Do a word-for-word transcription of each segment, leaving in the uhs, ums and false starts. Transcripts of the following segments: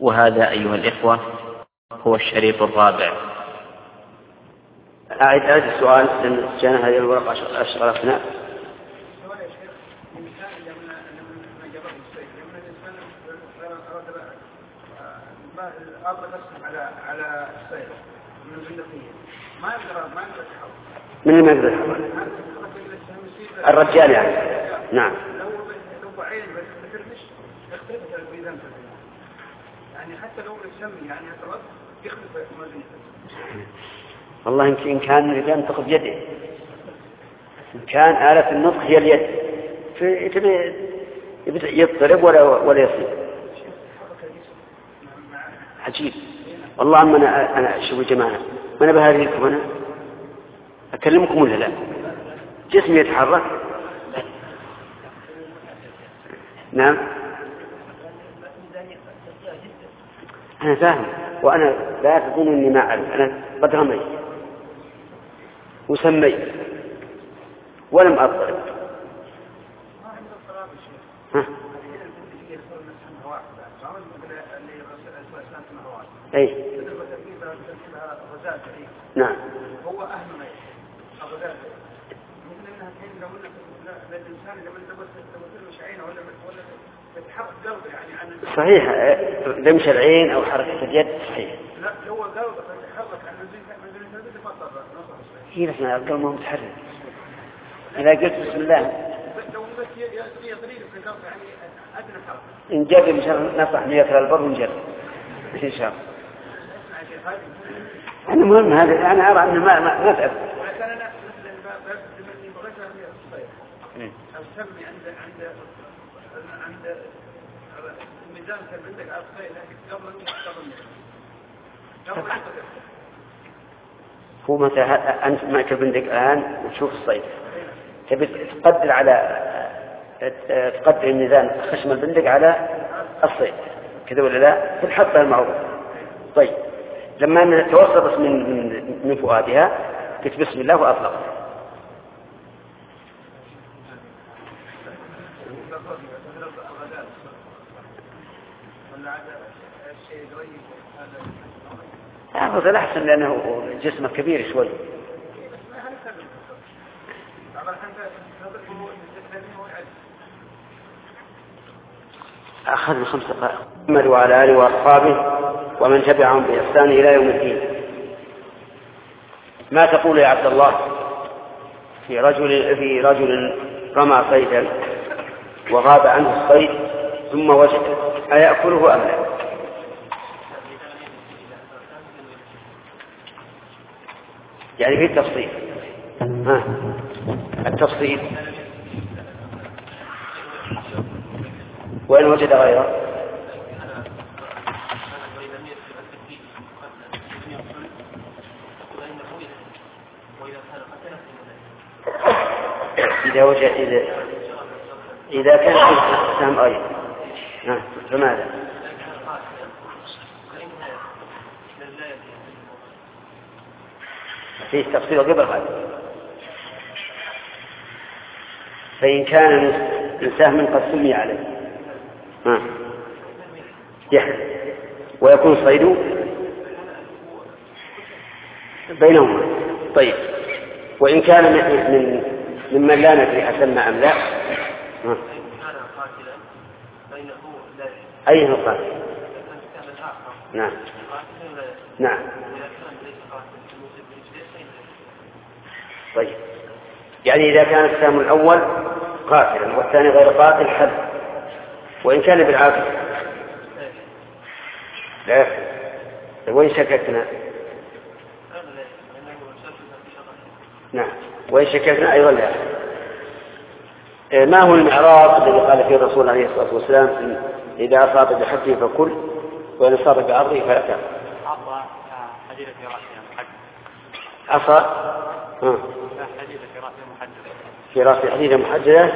وهذا أيها الإخوة هو الشريط الرابع. أعيد هذا السؤال لأن جاءنا هذه الورقة أشغلتنا. على الصيد من البندقية ما يقدر ما يقدر يتحرك. من اللي ما يقدر يتحرك؟ الرجال يعني. نعم. لو لو عين بس بترمش يختلف الميزان يعني حتى لو السم يعني يترد يختلف الميزان. والله يمكن كان الإنسان ينطق بيده. إن كان آلة النطق هي اليد في يضطرب ولا ولا يصير. عجيب. والله أما أنا أنا شوفوا جماعة ما أنا بهذيكم أنا أكلمكم ولا لا؟ جسمي يتحرك. نعم. أنا فاهم وأنا لا تظن إني ما أعرف. أنا قد رميت وسميت ولم أضطرب. ها؟ أي. نعم. هو أهل ميت الغزال مثل أنها الحين لو أن الإنسان لما تبصر عينه ولا ولا تتحرك قلبه يعني عن. صحيح لمس العين أو حركة اليد صحيح. لا هو قلبه يتحرك عن من من من ما صار نصح. هي نحن القلب ما متحرك. إذا قلت بسم الله. لو بس يطريق في القلب يعني أدنى حركة. إن جاب إن شاء الله نصح نية البر ونجرب إن شاء الله. أنا مهم هذا أنا أرى أنه ما ما ما تأثر. ولكن أنا مثل باب مني بغيتها من الصيد. أسمي عند عند عند الميزان كان عندك على الصيد لكن قبل قبل قبل. هو متى أنت معك البندق الآن وتشوف الصيد تبي تقدر على تقدر الميزان خشم البندق على الصيد كذا ولا لا؟ تحطها المعروف. طيب لما توصلت من من من فؤادها قلت بسم الله وأطلقت. هذا الأحسن لأنه جسمه كبير شوي. أخذ خمس دقائق. محمد وعلى آله وأصحابه ومن تبعهم بإحسان إلى يوم الدين. ما تقول يا عبد الله في رجل في رجل رمى صيدا وغاب عنه الصيد ثم وجده أيأكله أم لا؟ يعني في التفصيل. ها التفصيل وإن وجد غيره إذا وجد إذا إذا كان فيه سهم أيضا. ها فماذا؟ فيه تفصيل قبل هذا. فإن كان من سهم قد سمي عليه ها يحرم ويكون صيده بينهما. طيب وإن كان من ممن لا ندري أسمى أم لا ها. أي هو قاتل؟ نعم نعم. طيب يعني إذا كان السهم الأول قاتلا والثاني غير قاتل حد وإن كان بالعافية لا. وإن شككنا نعم وإن شككنا أيضا لا. ما هو المعراض الذي قال فيه الرسول عليه الصلاة والسلام إذا أصاب بحده فكل وإن أصاب بعرضه فلا تأكل؟ عصا حديدة في رأسها محددة. عصا حديدة في رأسها محددة. في رأسه حديدة محددة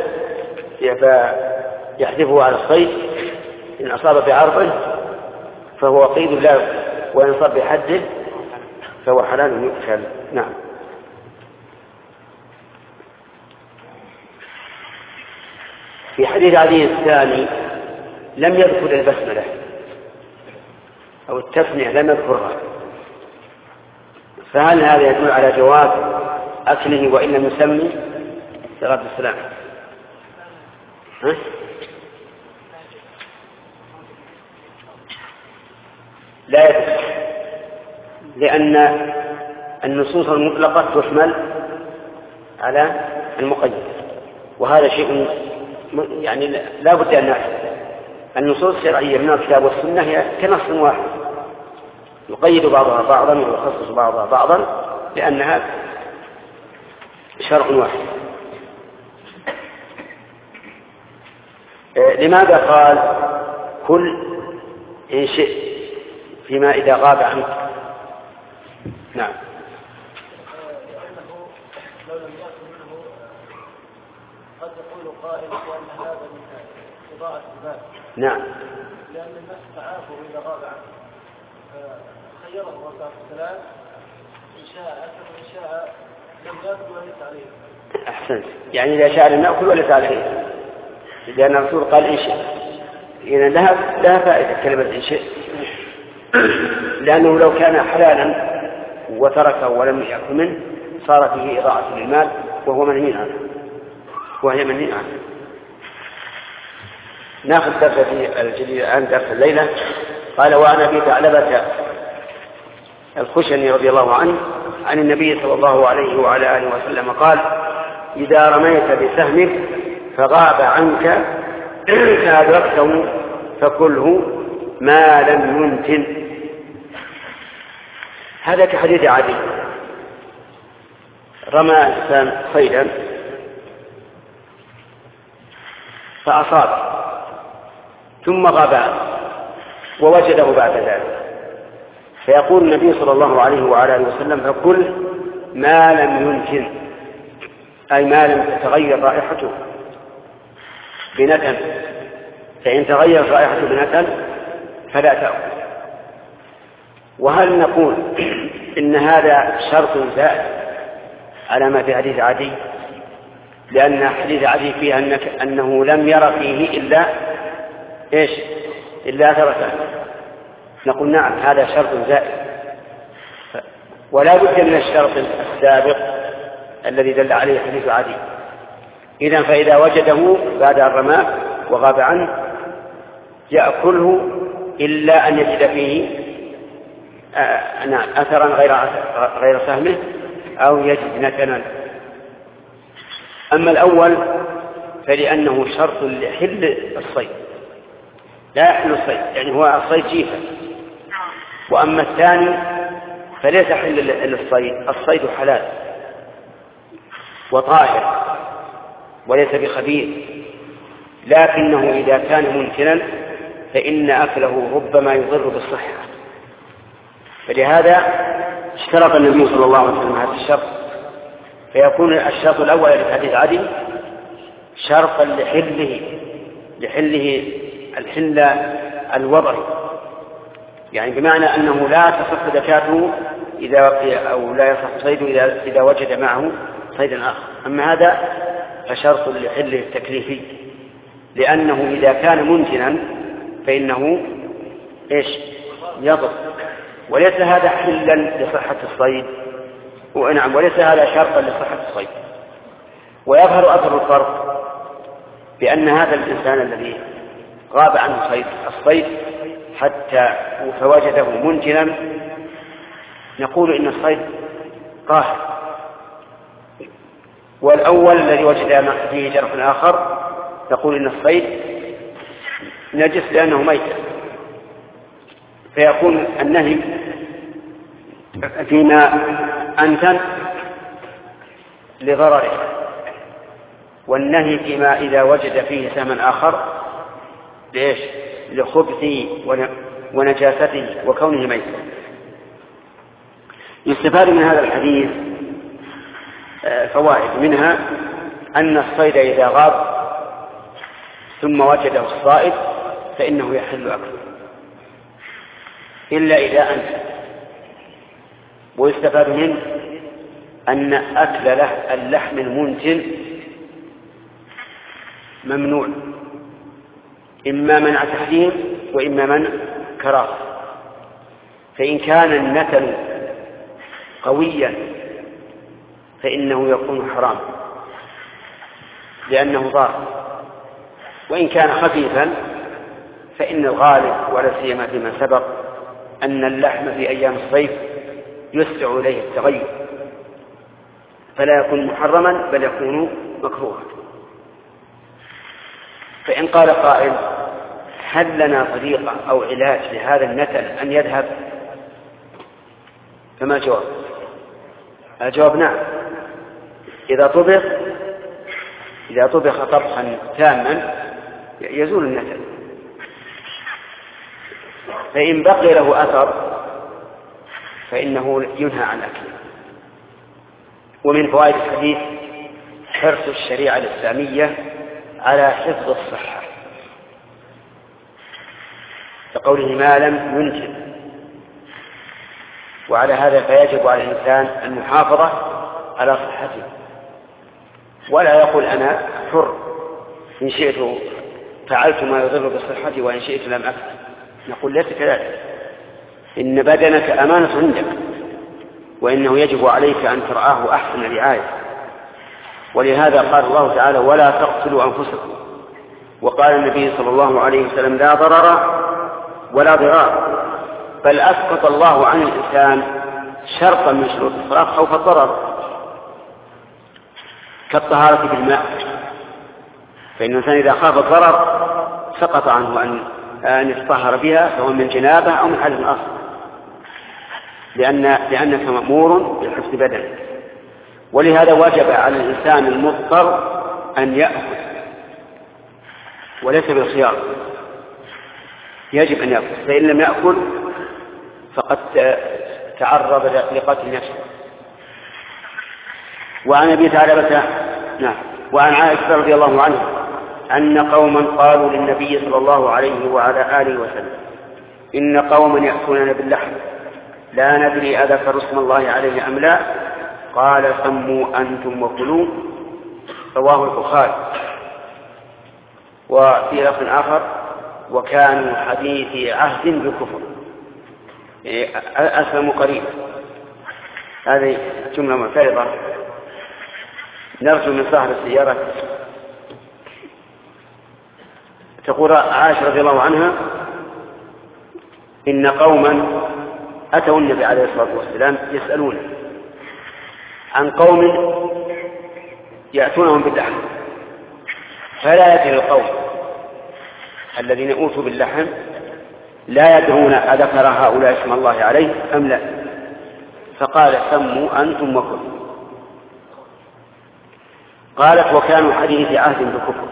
يحذفه على الصيد إن أصاب بعرضه فهو قيد له وإن أصاب بحده فهو حلال يؤكل. نعم. في حديث علي الثاني لم يذكر البسملة أو التثنية لم يذكرها، فهل هذا يدل على جواز أكله وإن لم يسمي؟ صلى السلام. ها؟ لا يدل، لأن النصوص المطلقة تحمل على المقيد، وهذا شيء يعني لا بد أن نعرف. النصوص الشرعية من الكتاب والسنة هي كنص واحد يقيد بعضها بعضا ويخصص بعضها بعضا لأنها شرع واحد. لماذا قال كل إن شئت فيما إذا غاب عنك؟ نعم. لأنه لو لم يأكل منه قد يقول قائل بأن هذا من إضاءة المال. نعم. لأن الناس تعافوا إذا غاب عنه، خيره الرسول السلام إن شاء أكل وإن شاء لم يأكل وليس عليه. أحسنت، يعني إذا شاء لم يأكل وليس عليه، لأن الرسول قال إن شئت. إذا لها لها فائدة كلمة إن شئت، لأنه لو كان حلالا وتركه ولم يأكل منه صار فيه إضاعة للمال وهو منهي عنه، وهي منهي عنه. ناخذ درس الجديد الآن، درس الليلة. قال: وعن أبي ثعلبة الخشني رضي الله عنه عن النبي صلى الله عليه وعلى آله وسلم قال: إذا رميت بسهمك فغاب عنك فأدركته فكله ما لم ينتن. هذا كحديث عدي، رمى إنسان صيدا فأصاب ثم غاب ووجده بعد ذلك، فيقول النبي صلى الله عليه وعلى آله وسلم: فكل ما لم ينتن، أي ما لم تتغير رائحته بنتن، فإن تغير رائحته بنتن فلا تأكل. وهل نقول إن هذا شرط زائد على ما في حديث عدي؟ لأن حديث عدي فيه أنك أنه لم ير فيه إلا إيش؟ إلا ثرة. نقول نعم، هذا شرط زائد، ولا بد من الشرط السابق الذي دل عليه حديث عدي. إذن فإذا وجده بعد الرماء وغاب عنه يأكله إلا أن يجد فيه آه نعم أثرا غير غير سهمه أو يجد نتنا. أما الأول فلأنه شرط لحل الصيد، لا يحل الصيد، يعني هو الصيد جيفة. وأما الثاني فليس حل للصيد، الصيد حلال وطائر وليس بخبيث، لكنه إذا كان ممكنا فإن أكله ربما يضر بالصحة. فلهذا اشترط النبي صلى الله عليه وسلم هذا الشرط، فيكون الشرط الأول لحديث عدي شرطا لحله لحله الحل الوضعي، يعني بمعنى أنه لا تصح زكاته إذا أو لا يصح صيده إذا إذا وجد معه صيدا آخر. أما هذا فشرط لحله التكليفي، لأنه إذا كان ممكنا فإنه إيش؟ يضر، وليس هذا حلا لصحة الصيد، ونعم وليس هذا شرطا لصحة الصيد. ويظهر أثر الفرق بأن هذا الإنسان الذي غاب عنه صيد الصيد حتى فوجده منتنا نقول إن الصيد طاهر، والأول الذي وجد فيه جرح آخر نقول إن الصيد نجس لأنه ميت، فيكون النهي فيما أنتن لضرره، والنهي فيما إذا وجد فيه سهما آخر ليش؟ لخبثه ونجاسته وكونه ميتا. يستفاد من هذا الحديث فوائد، منها أن الصيد إذا غاب ثم وجده الصائد فإنه يحل أكله إلا إذا أنت. ويستفاد منه أن أكل اللحم المنتن ممنوع، إما منع تحريم وإما منع كراهة. فإن كان النتن قويا فإنه يكون حرام لأنه ضار، وإن كان خفيفا فإن الغالب ولا سيما فيما سبق أن اللحم في أيام الصيف يسرع إليه التغير فلا يكون محرما بل يكون مكروها. فإن قال قائل هل لنا طريقة أو علاج لهذا النتن أن يذهب؟ فما الجواب؟ الجواب نعم، إذا طبخ إذا طبخ طبخا تاما يزول النتن. فإن بقي له أثر فإنه ينهى عن أكله. ومن فوائد الحديث حرص الشريعة الإسلامية على حفظ الصحة، كقوله ما لم ينتن، وعلى هذا فيجب على الإنسان المحافظة على صحته، ولا يقول أنا حر إن شئت فعلت ما يضر بصحتي وإن شئت لم أفعل. نقول ليس كذلك، إن بدنك أمانة عندك وإنه يجب عليك أن ترعاه أحسن رعاية. ولهذا قال الله تعالى ولا تقتلوا أنفسكم، وقال النبي صلى الله عليه وسلم لا ضرر ولا ضرار، بل أسقط الله عن الإنسان شرطا من شروط الصلاة خوف الضرر كالطهارة بالماء، فإن الإنسان إذا خاف الضرر سقط عنه أن أن يتطهر بها سواء من جنابة أو من حدث أصغر، لأن لأنك مأمور بحفظ بدنك. ولهذا وجب على الإنسان المضطر أن يأكل وليس بالخيار، يجب أن يأكل، فإن لم يأكل فقد تعرض لقتل نفسه. وعن أبي ثعلبة نعم وعن عائشة رضي الله عنها أن قوما قالوا للنبي صلى الله عليه وعلى آله وسلم إن قوما يأكلون باللحم لا ندري أذكر اسم الله عليه أم لا، قال سموا أنتم وكلوا، رواه البخاري. وفي لفظ آخر وكانوا حديث عهد بالكفر أسلموا قريبا. هذه جملة معترضة نرجو من صاحب السيارة. تقول عائشة رضي الله عنها إن قوما أتوا النبي عليه الصلاة والسلام يسألون عن قوم يأتونهم باللحم فلا يدري القوم الذين أوتوا باللحم لا يدرون أذكر هؤلاء اسم الله عليه أم لا، فقال سموا أنتم وكلوا. قالت وكانوا حديث عهد بالكفر،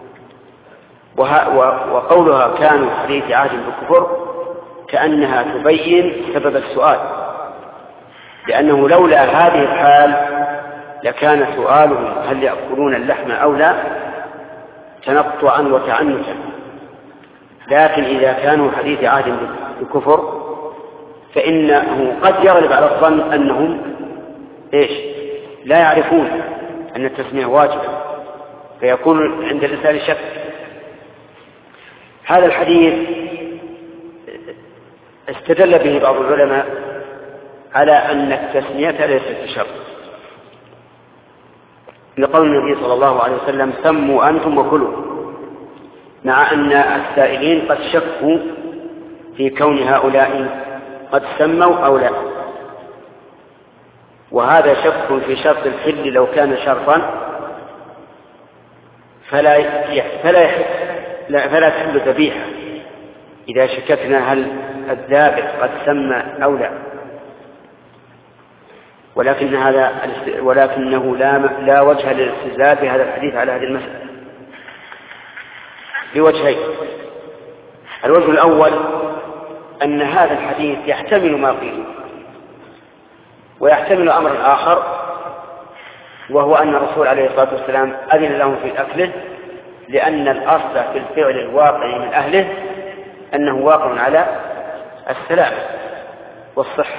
وقولها كانوا حديث عهد بالكفر كأنها تبين سبب السؤال، لأنه لولا هذه الحال لكان سؤالهم هل يأكلون اللحم أو لا تنطعا وتعنتا، لكن إذا كانوا حديث عهد بالكفر فإنه قد يغلب على الظن أنهم إيش لا يعرفون أن التسمية واجبة، فيكون عند الإنسان شك. هذا الحديث استدل به بعض العلماء على أن التسمية ليست بشرط، لقول النبي صلى الله عليه وسلم سموا أنتم وكلوا، مع أن السائلين قد شكوا في كون هؤلاء قد سموا أو لا، وهذا شك في شرط الحل لو كان شرطا فلا فلا لا فلا تحل ذبيحة إذا شككنا هل الذابح قد سمى أو لا، ولكن هذا ولكنه لا لا وجه للاستدلال بهذا الحديث على هذه المسألة بوجهين. الوجه الأول أن هذا الحديث يحتمل ما قيل، ويحتمل أمرا آخر، وهو أن الرسول عليه الصلاة والسلام أذن لهم في أكله، لأن الأصل في الفعل الواقع من أهله أنه واقع على السلامة والصحة،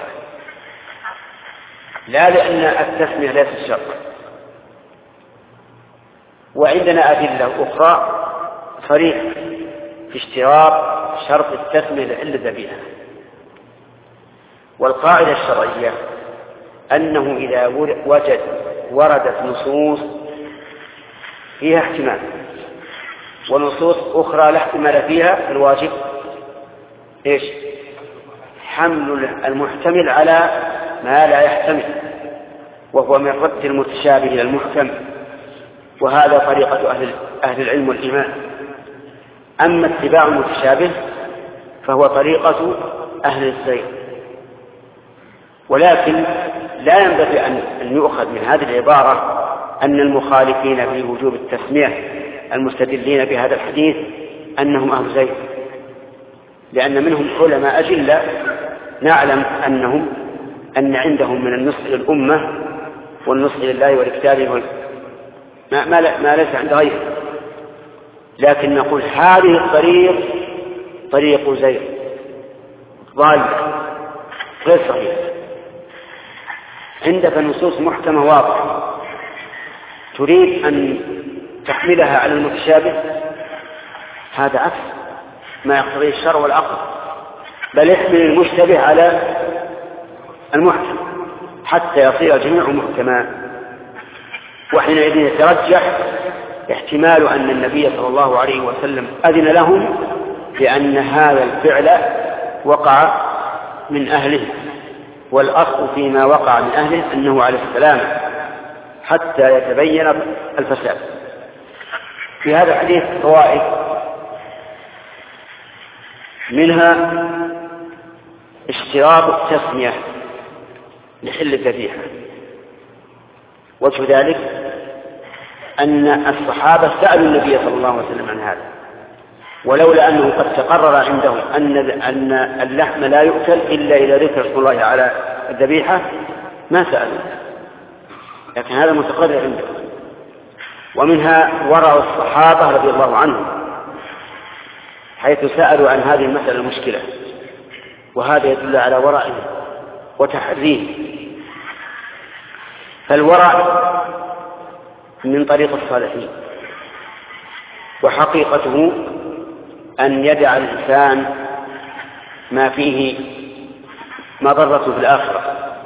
لا لأن التسمية ليست شرط. وعندنا أدلة أخرى صريحة في اشتراط شرط التسمية لعلة ذبيحة، والقاعدة الشرعية أنه إذا وجد وردت نصوص فيها احتمال ونصوص أخرى لا احتمال فيها، الواجب إيش؟ حمل المحتمل على ما لا يحتمل، وهو من رد المتشابه إلى المحكم، وهذا طريقة أهل, أهل العلم والإيمان. أما اتباع المتشابه فهو طريقة أهل الزيغ. ولكن لا ينبغي أن يؤخذ من هذه العبارة أن المخالفين في وجوب التسمية المستدلين بهذا الحديث أنهم أهل زيغ، لأن منهم علماء أجلة نعلم أنهم أن عندهم من النصح للأمة والنصح لله والكتاب ما, ما, ما ليس عند غيره، لكن نقول هذه الطريق طريق زيغ ضال غير صحيح. عندك نصوص محكمة واضحة تريد أن تحملها على المتشابه، هذا عكس ما يقتضيه الشرع والعقل، بل يحمل المشتبه على المحكم حتى يصير الجميع محكما. وحينئذ يترجح احتمال أن النبي صلى الله عليه وسلم أذن لهم لأن هذا الفعل وقع من أهله، والأصل فيما وقع من أهله أنه على السلام حتى يتبين الفساد. في هذا الحديث فوائد، منها اشتراط التسمية لحل الذبيحة. وجه ذلك أن الصحابة سألوا النبي صلى الله عليه وسلم عن هذا، ولولا أنه قد تقرر عندهم أن أن اللحم لا يؤكل إلا إذا ذكر اسم الله على الذبيحة ما سألوا، لكن هذا متقرر عندهم. ومنها ورع الصحابة رضي الله عنهم حيث سألوا عن هذه المسألة المشكلة، وهذا يدل على ورعهم وتحريه. فالورع من طريق الصالحين، وحقيقته أن يدع الإنسان ما فيه مضرة في الآخرة.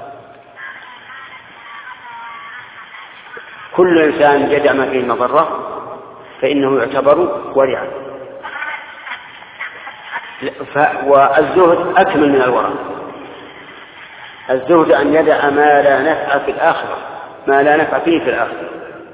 كل إنسان يدع ما فيه مضرة فإنه يعتبر ورعا، والزهد أكمل من الورع. الزهد أن يدع ما لا نفع في الآخرة، ما لا نفع فيه في الآخرة.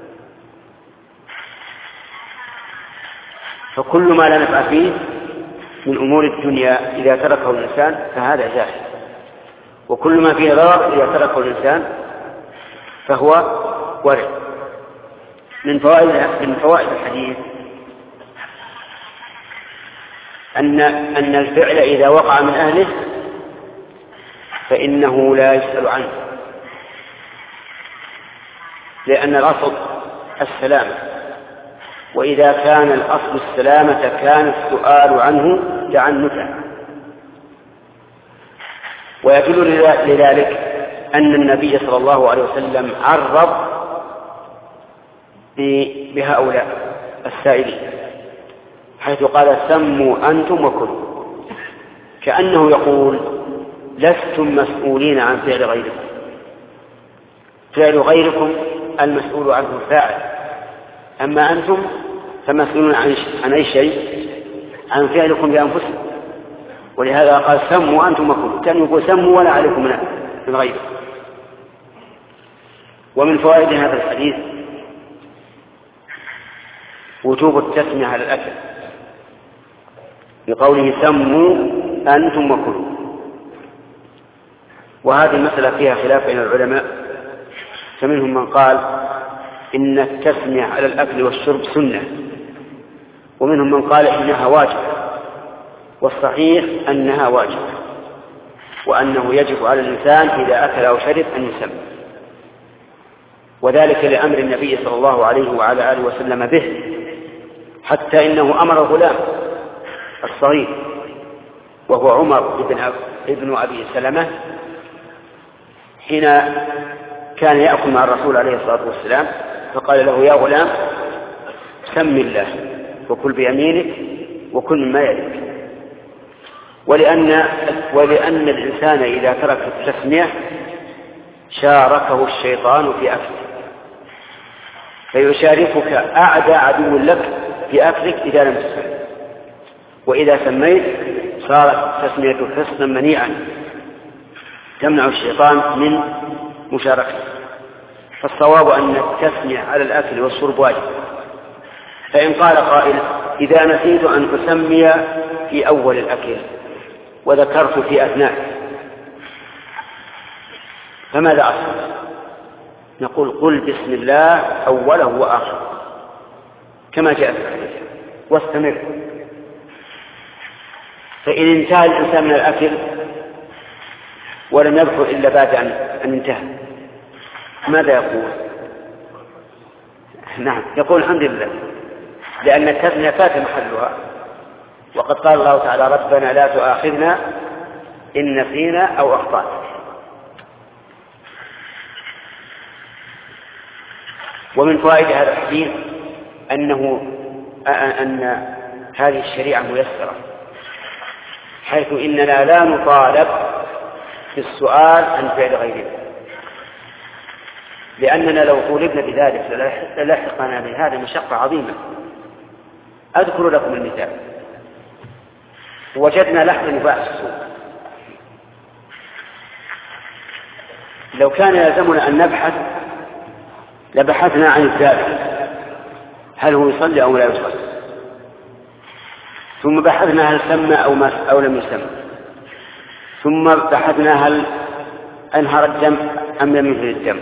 فكل ما لا نفع فيه من أمور الدنيا إذا تركه الإنسان فهذا جاهل، وكل ما فيه ضرر إذا تركه الإنسان فهو ورع. من فوائد من فوائد الحديث أن أن الفعل إذا وقع من أهله فإنه لا يسأل عنه، لأن الأصل السلامة، وإذا كان الأصل السلامة كان السؤال عنه تعنتا. ويدل لذلك أن النبي صلى الله عليه وسلم عرض بهؤلاء السائلين حيث قال سموا أنتم وكلوا، كأنه يقول لستم مسؤولين عن فعل غيركم، فعل غيركم المسؤول عنه الفاعل، أما أنتم فمسؤولون عن أي شيء؟ عن فعلكم بأنفسكم. ولهذا قال سموا أنتم وكلوا، كان يقول سموا ولا عليكم من غيره. ومن فوائد هذا الحديث وجوب التسمية على الأكل بقوله سموا أنتم وكلوا. وهذه المسألة فيها خلاف بين العلماء، فمنهم من قال إن التسمية على الأكل والشرب سنة، ومنهم من قال إنها واجب، والصحيح أنها واجب، وأنه يجب على الإنسان إذا أكل أو شرب أن يسمي، وذلك لأمر النبي صلى الله عليه وعلى آله وسلم به، حتى إنه أمر الغلام الصغير وهو عمر ابن أبي سلمة حين كان يأكل مع الرسول عليه الصلاة والسلام، فقال له يا غلام سم الله وكل بيمينك وكل مما يليك. ولأن, ولأن الإنسان إذا ترك التسمية شاركه الشيطان في أكله، فيشاركك أعدى عدو لك في أكلك إذا لم تسمي، وإذا سميت صارت تسمية حسنا منيعا تمنع الشيطان من مشاركته. فالصواب أن التسمية على الأكل والشرب واجب. فإن قال قائل إذا نسيت أن أسمي في أول الأكل وذكرت في أثناء فماذا أصل؟ نقول قل بسم الله أوله وآخره كما جاء في الحديث واستمر. فإن انتهى الإنسان من الأكل ولم يذكر إلا بعد أن انتهى ماذا يقول؟ نعم يقول الحمد لله، لأن التسمية فات محلها، وقد قال الله تعالى ربنا لا تؤاخذنا إن نسينا أو أخطأنا. ومن فوائد هذا الحديث أنه أن هذه الشريعة ميسرة، حيث إننا لا نطالب في السؤال عن فعل غيرنا، لأننا لو طولبنا بذلك للاحقنا بهذه مشقة عظيمة. أذكر لكم المثال. وجدنا لحما يباع في السوق، لو كان يلزمنا أن نبحث لبحثنا عن الذابح هل هو يصلي أو لا يصلي، ثم بحثنا هل سمى أو, ما أو لم يسمى، ثم بحثنا هل أنهر الدم أم لم ينهر الدم،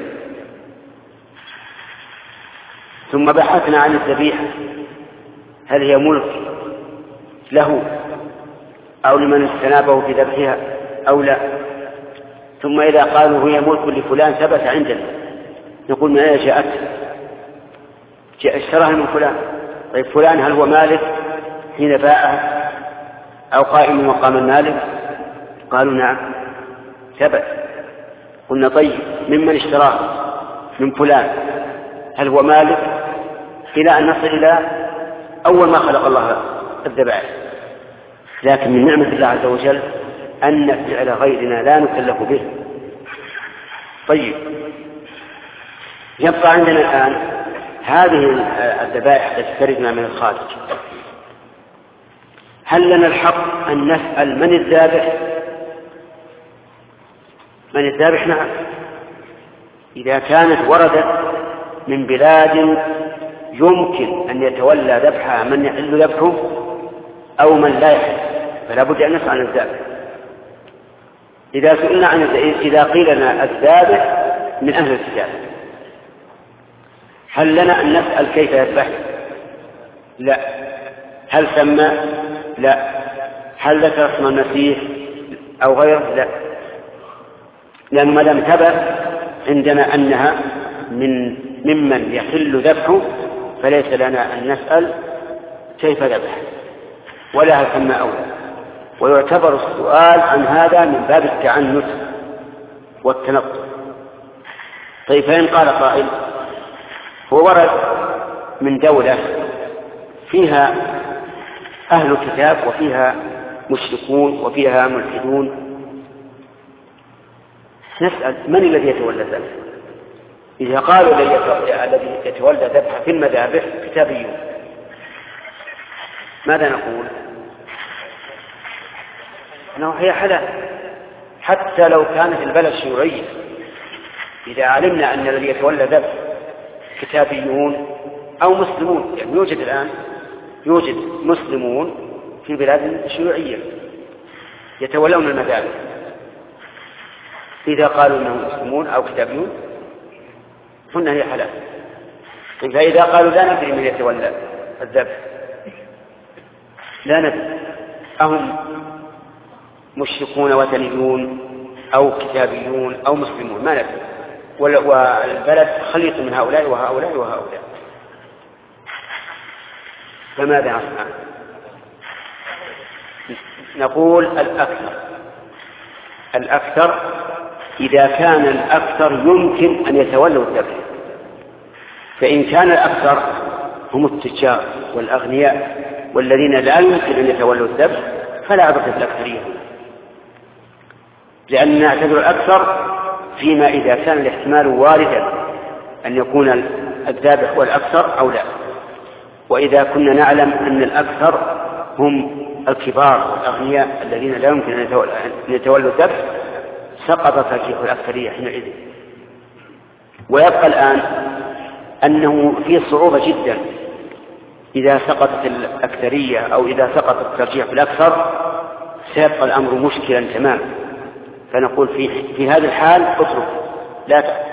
ثم بحثنا عن الذبيحة هل هي ملك له أو لمن استنابه في ذبحها أو لا. ثم إذا قالوا هي ملك لفلان ثبت عندنا نقول من أين جاءت؟ جاء اشتراها من فلان. طيب فلان هل هو مالك حين باعها أو قائم مقام المالك؟ قالوا نعم ثبت. قلنا طيب ممن اشتراه من فلان هل هو مالك؟ إلى أن نصل إلى أول ما خلق الله الذبائح. لكن من نعمة الله عز وجل أن فعل غيرنا لا نكلف به. طيب يبقى عندنا الآن هذه الذبائح التي تردنا من الخارج، هل لنا الحق أن نسأل من الذابح؟ من الذابح؟ نعم، إذا كانت وردت من بلاد يمكن أن يتولى ذبحها من يحل ذبحه أو من لا يحل فلا بد أن نسأل عن الذابح. إذا سئلنا عن إذا قيل لنا الذابح من أهل الكتاب هل لنا أن نسأل كيف يذبح؟ لا. هل سمى؟ لا. هل ذكر اسم المسيح أو غيره؟ لا، لأن ما دام ثبت عندنا أنها من ممن يحل ذبحه فليس لنا أن نسأل كيف ذبح ولا هل سمى أو لا. ويعتبر السؤال عن هذا من باب التعنت والتنطع. طيب فإن قال قائل هو ورد من دولة فيها أهل الكتاب وفيها مشركون وفيها ملحدون، نسأل من الذي يتولى ذبح؟ إذا قالوا الذي يتولى ذبح في المذابح كتابيون ماذا نقول؟ أنه هي حلال حتى لو كانت البلد شيوعية. إذا علمنا أن الذي يتولى ذبح كتابيون أو مسلمون، يعني يوجد الآن يوجد مسلمون في بلاد شيوعية يتولون المذابح، إذا قالوا أنهم مسلمون أو كتابيون قلنا هي حلال. فإذا قالوا لا ندري من يتولى الذبح لا ندري أهم مشركون وثنيون أو كتابيون أو مسلمون ما ندري، والبلد خليط من هؤلاء وهؤلاء وهؤلاء، فماذا نصنع؟ نقول الأكثر الأكثر إذا كان الأكثر يمكن أن يتولوا الذبح. فإن كان الأكثر هم التجار والأغنياء والذين لا يمكن أن يتولوا الذبح فلا عبرة بالأكثرية، لأن نعتبر الأكثر فيما إذا كان الاحتمال واردا أن يكون الذابح هو الأكثر أو لا. وإذا كنا نعلم أن الأكثر هم الكبار والأغنياء الذين لا يمكن أن يتولوا الذبح سقط ترجيح الأكثرية حينئذ. ويبقى الآن أنه فيه صعوبة جدا إذا سقطت الأكثرية أو إذا سقط الترجيح الأكثر سيبقى الأمر مشكلا تماما. فنقول في, في هذا الحال اترك لا تأتي.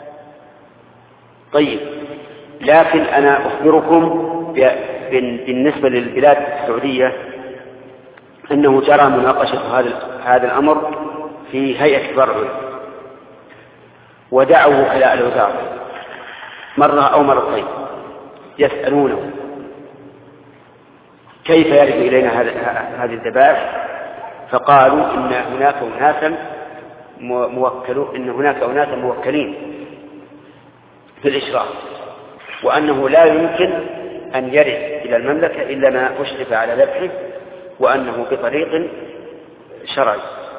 طيب، لكن أنا أخبركم بالنسبة للبلاد السعودية أنه جرى مناقشة هذا هذا الأمر في هيئة كبار العلماء، ودعوا خلال الوزارة مرة أو مرتين يسألونه كيف يرد إلينا هذه الذبائح، فقالوا إن هناك أناسا موكلون إن هناك أناسا موكلين في الإشراف، وأنه لا يمكن أن يرد إلى المملكة إلا ما أشرف على ذبحه، وأنه بطريق شرعي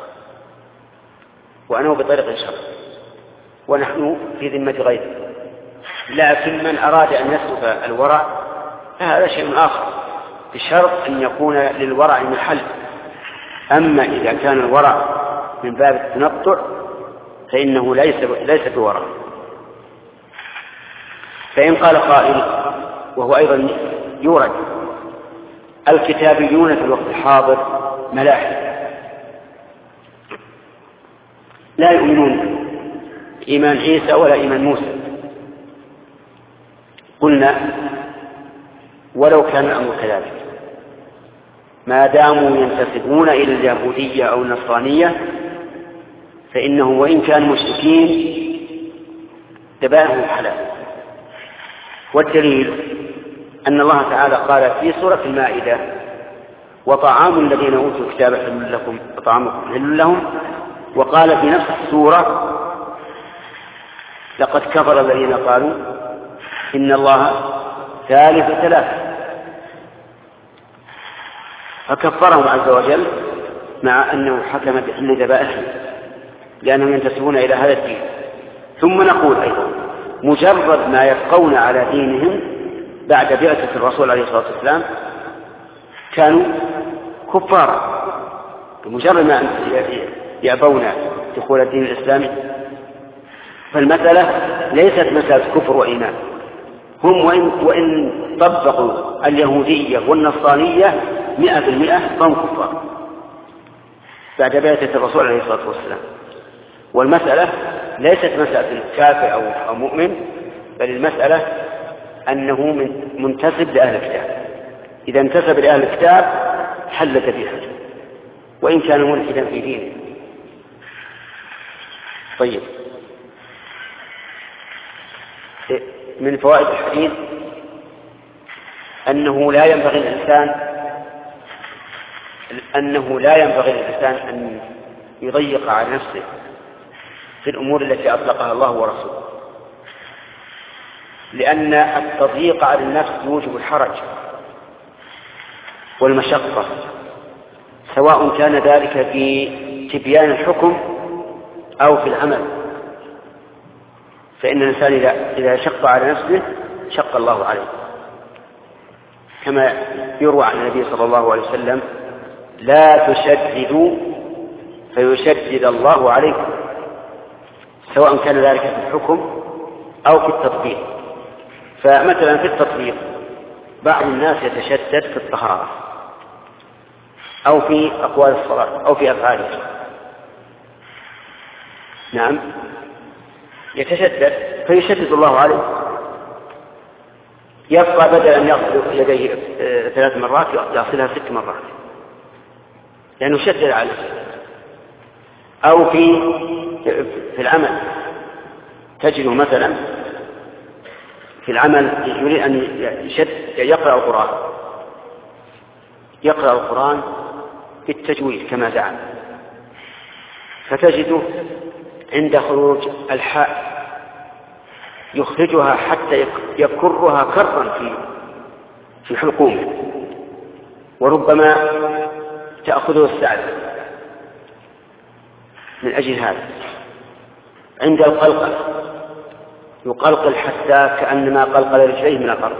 وأنه بطريق شرعي ونحن في ذمة غيره. لكن من أراد أن يسلك الورع فهذا شيء آخر، بشرط أن يكون للورع محل. أما إذا كان الورع من باب التنطع فإنه ليس ليس بورع. فإن قال قائل، وهو أيضا يورد، الكتابيون في الوقت الحاضر ملاحدة لا يؤمنون إيمان عيسى ولا إيمان موسى. قلنا ولو كان الأمر كذلك، ما داموا ينتسبون إلى اليهودية أو النصرانية فإنه وإن كانوا مشركين ذبائحهم حلال. والدليل أن الله تعالى قال في سورة المائدة: وطعام الذين أوتوا الكتاب حل لكم وطعامكم حل لهم. وقال في نفس السورة: لقد كفر الذين قالوا إن الله ثالث ثلاثة. فكفرهم عز وجل مع أنه حكم بحل ذبائحهم لأنهم ينتسبون إلى هذا الدين. ثم نقول أيضا مجرد ما يبقون على دينهم بعد بعثة الرسول عليه الصلاة والسلام كانوا كفارا، بمجرد ما يأبون دخول الدين الإسلامي. فالمسألة ليست مسألة كفر وإيمان، هم وإن, وإن طبقوا اليهودية والنصرانية مئة بالمئة فهم كفار بعد بعثة الرسول عليه الصلاة والسلام. والمسألة ليست مسألة كافر أو, أو مؤمن، بل المسألة أنه من منتسب لأهل الكتاب. إذا انتسب لأهل الكتاب حل ذبيحته وإن كان ملحدا في دينه. طيب، من فوائد الحديث أنه لا ينبغي الإنسان أنه لا ينبغي الإنسان أن يضيق على نفسه في الأمور التي أطلقها الله ورسوله، لأن التضييق على النفس يوجب الحرج والمشقة، سواء كان ذلك في تبيان الحكم أو في العمل. فإن الإنسان إذا شق على نفسه شق الله عليه، كما يروى عن النبي صلى الله عليه وسلم: لا تشددوا فيشدد الله عليكم، سواء كان ذلك في الحكم أو في التطبيق. فمثلا في التطبيق بعض الناس يتشدد في الطهارة أو في أقوال الصلاة أو في أفعالها، نعم يتشدد فيشدد الله عليه، يبقى بدل أن يغسل يديه ثلاث مرات يغسلها ست مرات لأنه شدد عليه. أو في في العمل تجده مثلا في العمل يريد أن يشد يقرأ القرآن يقرأ القرآن بالتجويد كما زعم، فتجده عند خروج الحاء يخرجها حتى يكرها كرا في في حلقومه، وربما تأخذه السعادة من أجل هذا. عند القلقل يقلقل حتى كأنما قلقل رجليه من الأرض.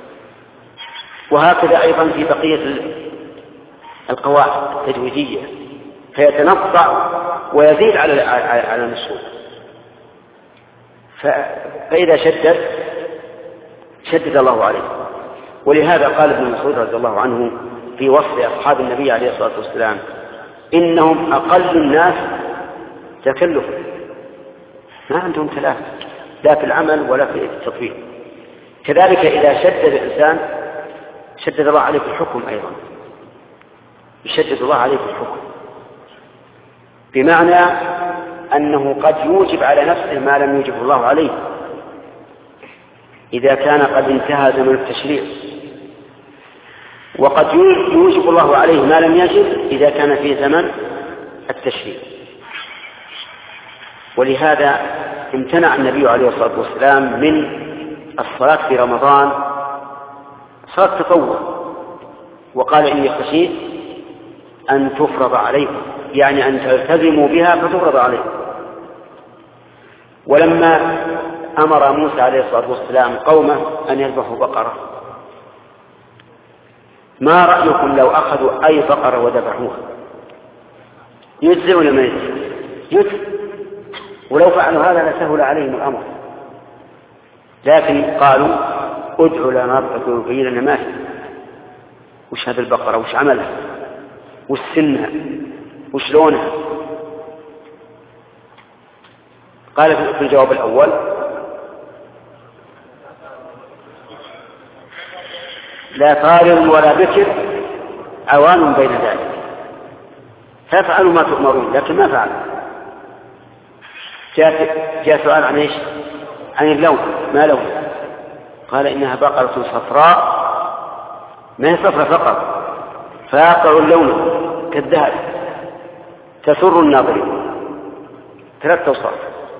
وهكذا أيضا في بقية القواعد التجويدية، فيتنطع ويزيد على على المشهور. فإذا شدد شدد الله عليه. ولهذا قال ابن مسعود رضي الله عنه في وصف أصحاب النبي عليه الصلاة والسلام: إنهم أقل الناس تكلفا، ما عندهم تلاف لا في العمل ولا في التطبيق. كذلك إذا شدد الإنسان شدد الله عليه في الحكم أيضا، يشدد الله عليه في الحكم، بمعنى أنه قد يوجب على نفسه ما لم يوجب الله عليه إذا كان قد انتهى زمن التشريع، وقد يوجب الله عليه ما لم يجب إذا كان في زمن التشريع. ولهذا امتنع النبي عليه الصلاة والسلام من الصلاة في رمضان صلاة تطوع، وقال إني خشيت أن تفرض عليكم، يعني أن تلتزموا بها فتفرض عليكم. ولما أمر موسى عليه الصلاة والسلام قومه أن يذبحوا بقرة، ما رأيكم لو أخذوا أي بقرة وذبحوها؟ يجزئ ولا ما يجزئ؟ يجزئ. ولو فعلوا هذا لسهل عليهم الأمر، لكن قالوا ادعوا لنا ربك ويبين لنا ما هي، وش هذه البقرة، وش عملها، وش سنها، وش لونها. قال في الجواب الأول: لا طارر ولا بكر عوان بين ذلك، فافعلوا ما تؤمرون، لكن ما فعلوا. جاء, جاء سؤال عن ايش؟ عن اللون، ما لون؟ قال إنها بقرة صفراء، ما هي صفراء فقط، فاقع اللون كالذهب تسر الناظرين. ثلاث توصاف: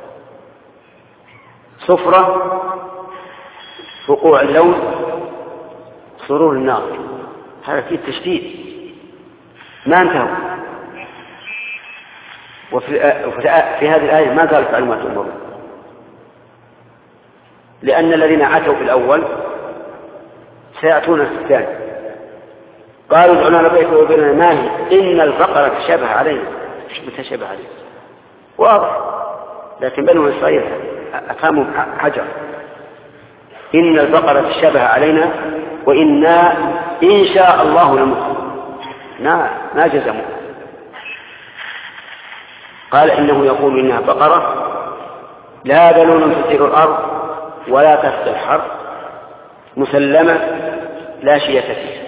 صفرة، فقوع اللون، سرور الناظر. هذا فيه تشديد، ما انتهوا. وفي في هذه الآية ما قال فعلوا ما تؤمرون، لأن الذين عتوا في الأول سيأتون في الثاني. قالوا ادعوا لنا ربك ويبين لنا ما هي، إن البقرة تشابه علينا. مش متشابه علينا واضح، لكن بنو إسرائيل أفهموا حجر. إن البقرة تشابه علينا وإنا إن شاء الله لمؤمنون، ما ما جزموا. قال إنه يقول إنها بقرة لا ذلول تثير الأرض ولا تسقي الحرث مسلمة لا شية فيها،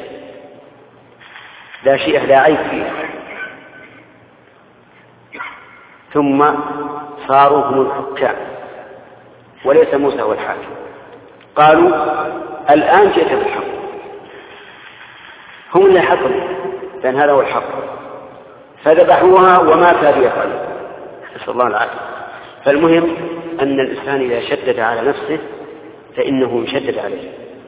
لا شيء لا عيب فيها. ثم صاروا هم الحكام وليس موسى هو الحاكم. قالوا الآن جئت بالحق، هم اللي حكموا، لأن هذا هو الحق، فذبحوها وما كادوا يفعلون، نسأل الله العافية. فالمهم أن الإنسان إذا شدد على نفسه فإنه يشدد عليه.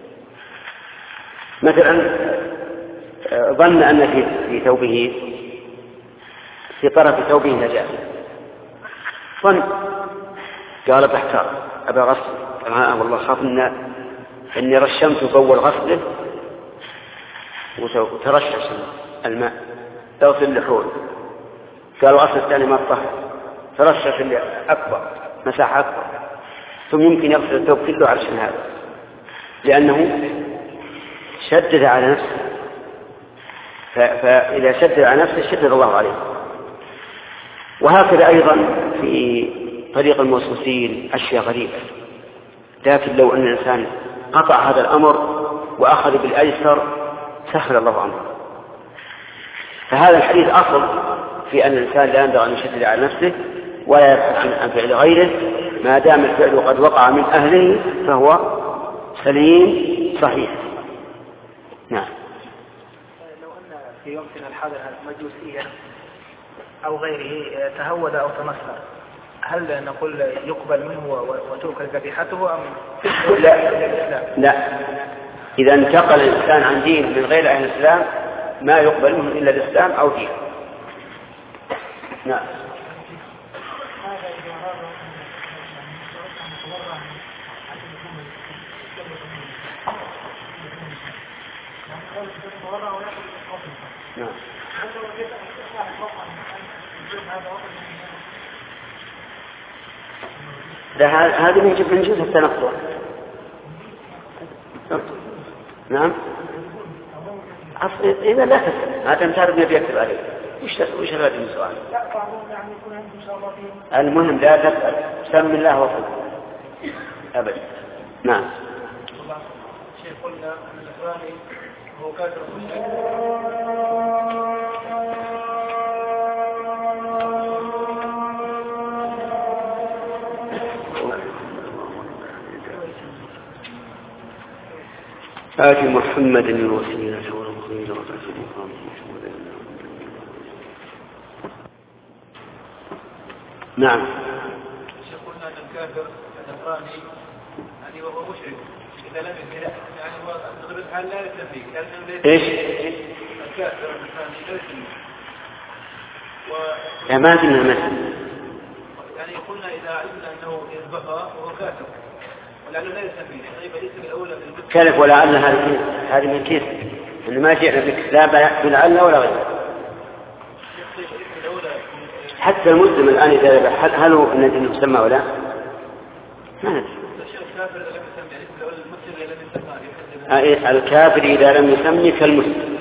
مثلا ظن أن في في ثوبه في طرف ثوبه نجاسة، ظن، قال بحتار أبا غسل، آه والله خاف إن إني رشمت بول غسله وترشش الماء تغسل اللحول. قالوا أصل الثاني ما الطهر، ترشش اللي أكبر مساحة أكبر، ثم يمكن يغسل الثوب كله علشان هذا، لأنه شدد على نفسه. فإذا شدد على نفسه شدد الله عليه. وهكذا أيضا في طريق الموسوسين أشياء غريبة، لكن لو أن الإنسان قطع هذا الأمر وأخذ بالأيسر سهل الله عنه. فهذا الحديث أصل في أن الإنسان لا ينبغي أن يشدد على نفسه ولا يبحث عن فعل غيره، ما دام الفعل قد وقع من أهله فهو سليم صحيح. نعم. لو أن في وقتنا الحاضر مجوسيا أو غيره تهود أو تمسر، هل نقول يقبل منه وترك ذبيحته أم لا. لا، إذا انتقل الإنسان عن دين من غير أهل الإسلام ما يقبل منه إلا الإسلام أو دين. نعم. نعم. هذا من جزء من جزء التنقل. نعم. إذا لا تسأل هذا تعرف نبي يكتب عليه. وش وش هذا السؤال؟ المهم لا تسأل، سم الله وفق أبدا. نعم. شيخ قلنا أن الإسلامي هو كافر مسلم. آت محمد الوسيلة والفضيلة وترجو نعم. قلنا أن الكافر النصراني يعني وهو مشرك إذا لم يكن يعني هو تغير الحال لا يكتفي كأنه ليس إيش؟ الكافر النصراني لا يكتفي و يا ما فينا مثل يعني قلنا إذا علمنا أنه يذبحها وهو كافر ولعله لا يكتفي طيب ليس بالأولى بالمسلم كلف ولعل هذه هذه من كيس إن ما جئنا بك لا بلعل ولا غيره. حتى المسلم الآن إذا ذبح هل هل هو الذي يسمى ولا؟ ما ندري. الكافر إذا لم يسمي كالمسلم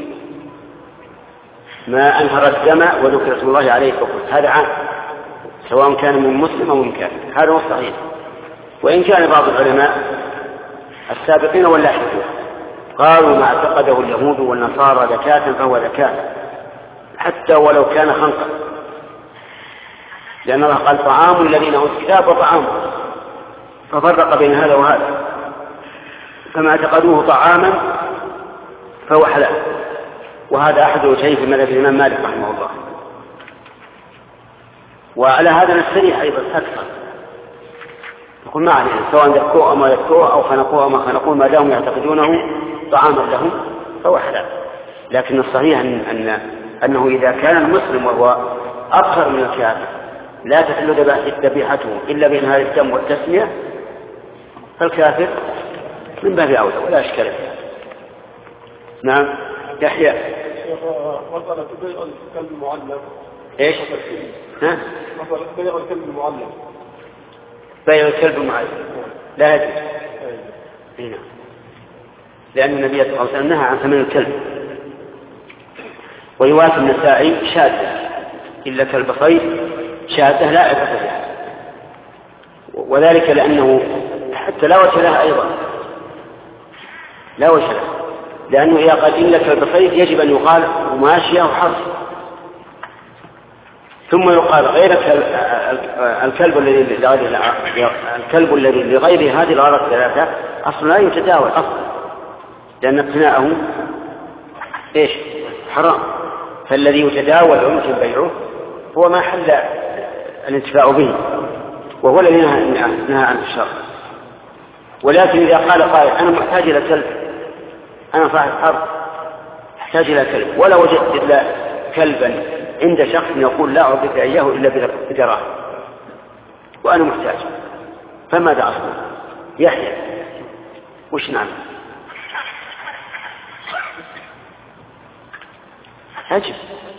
ما أنهر الدم وذكر اسم الله عليه فقط هذا عام سواء كان من مسلم أو من كافر. هذا هو الصحيح. وإن كان بعض العلماء السابقين واللاحقين قالوا ما اعتقده اليهود والنصارى زكاة فهو زكاة حتى ولو كان خنقا، لأن الله قال طعام الذين أوتوا الكتاب وطعام ففرق بين هذا وهذا، فما اعتقدوه طعاما فهو حلال. وهذا أحد وجهين في مذهب الإمام مالك رحمه الله. وعلى هذا نستريح أيضا أكثر نقول ما علينا سواء ذكوه أو ما ذكوه أو خنقوه أو ما خنقوه ما داموا يعتقدونه طعاما لهم فهو حلال. لكن الصحيح أن أن أنه إذا كان المسلم وهو أكثر من الكافر لا تحل ذبيحته إلا بين هذا الدم والتسمية فالكافر من باب أولى ولا أشكال فيها. نعم. يحيى. مسألة بيع الكلب المعلم. إيش؟ ها؟ مسألة بيع الكلب المعلم. بيع الكلب المعلم لا يجوز. هنا. لأن النبي صلى الله عليه وسلم نهى عن ثمن الكلب. ويوافي النسائي شاذة إلا كلب صيد شاذة لا عبرة بها، وذلك لأنه حتى لا وجه لها أيضا لا وجه لها، لأنه إذا قال إلا كلب صيد يجب أن يقال ماشية وحرث، ثم يقال غير الكلب الذي لغير الكلب الذي لغير هذه الغرض الثلاثة أصلا لا يتداول أصلا، لأن اقتناءه إيش حرام. فالذي يتداول ويمكن بيعه هو ما حل الانتفاع به، وهو الذي نهى عن الشر. ولكن إذا قال قائل أنا محتاج إلى كلب، أنا صاحب أرض أحتاج إلى كلب ولا وجدت إلا كلبا عند شخص يقول لا أعطيك إياه إلا بدراهم وأنا محتاج، فماذا أصنع؟ يحيى وش نعمل؟ أجب.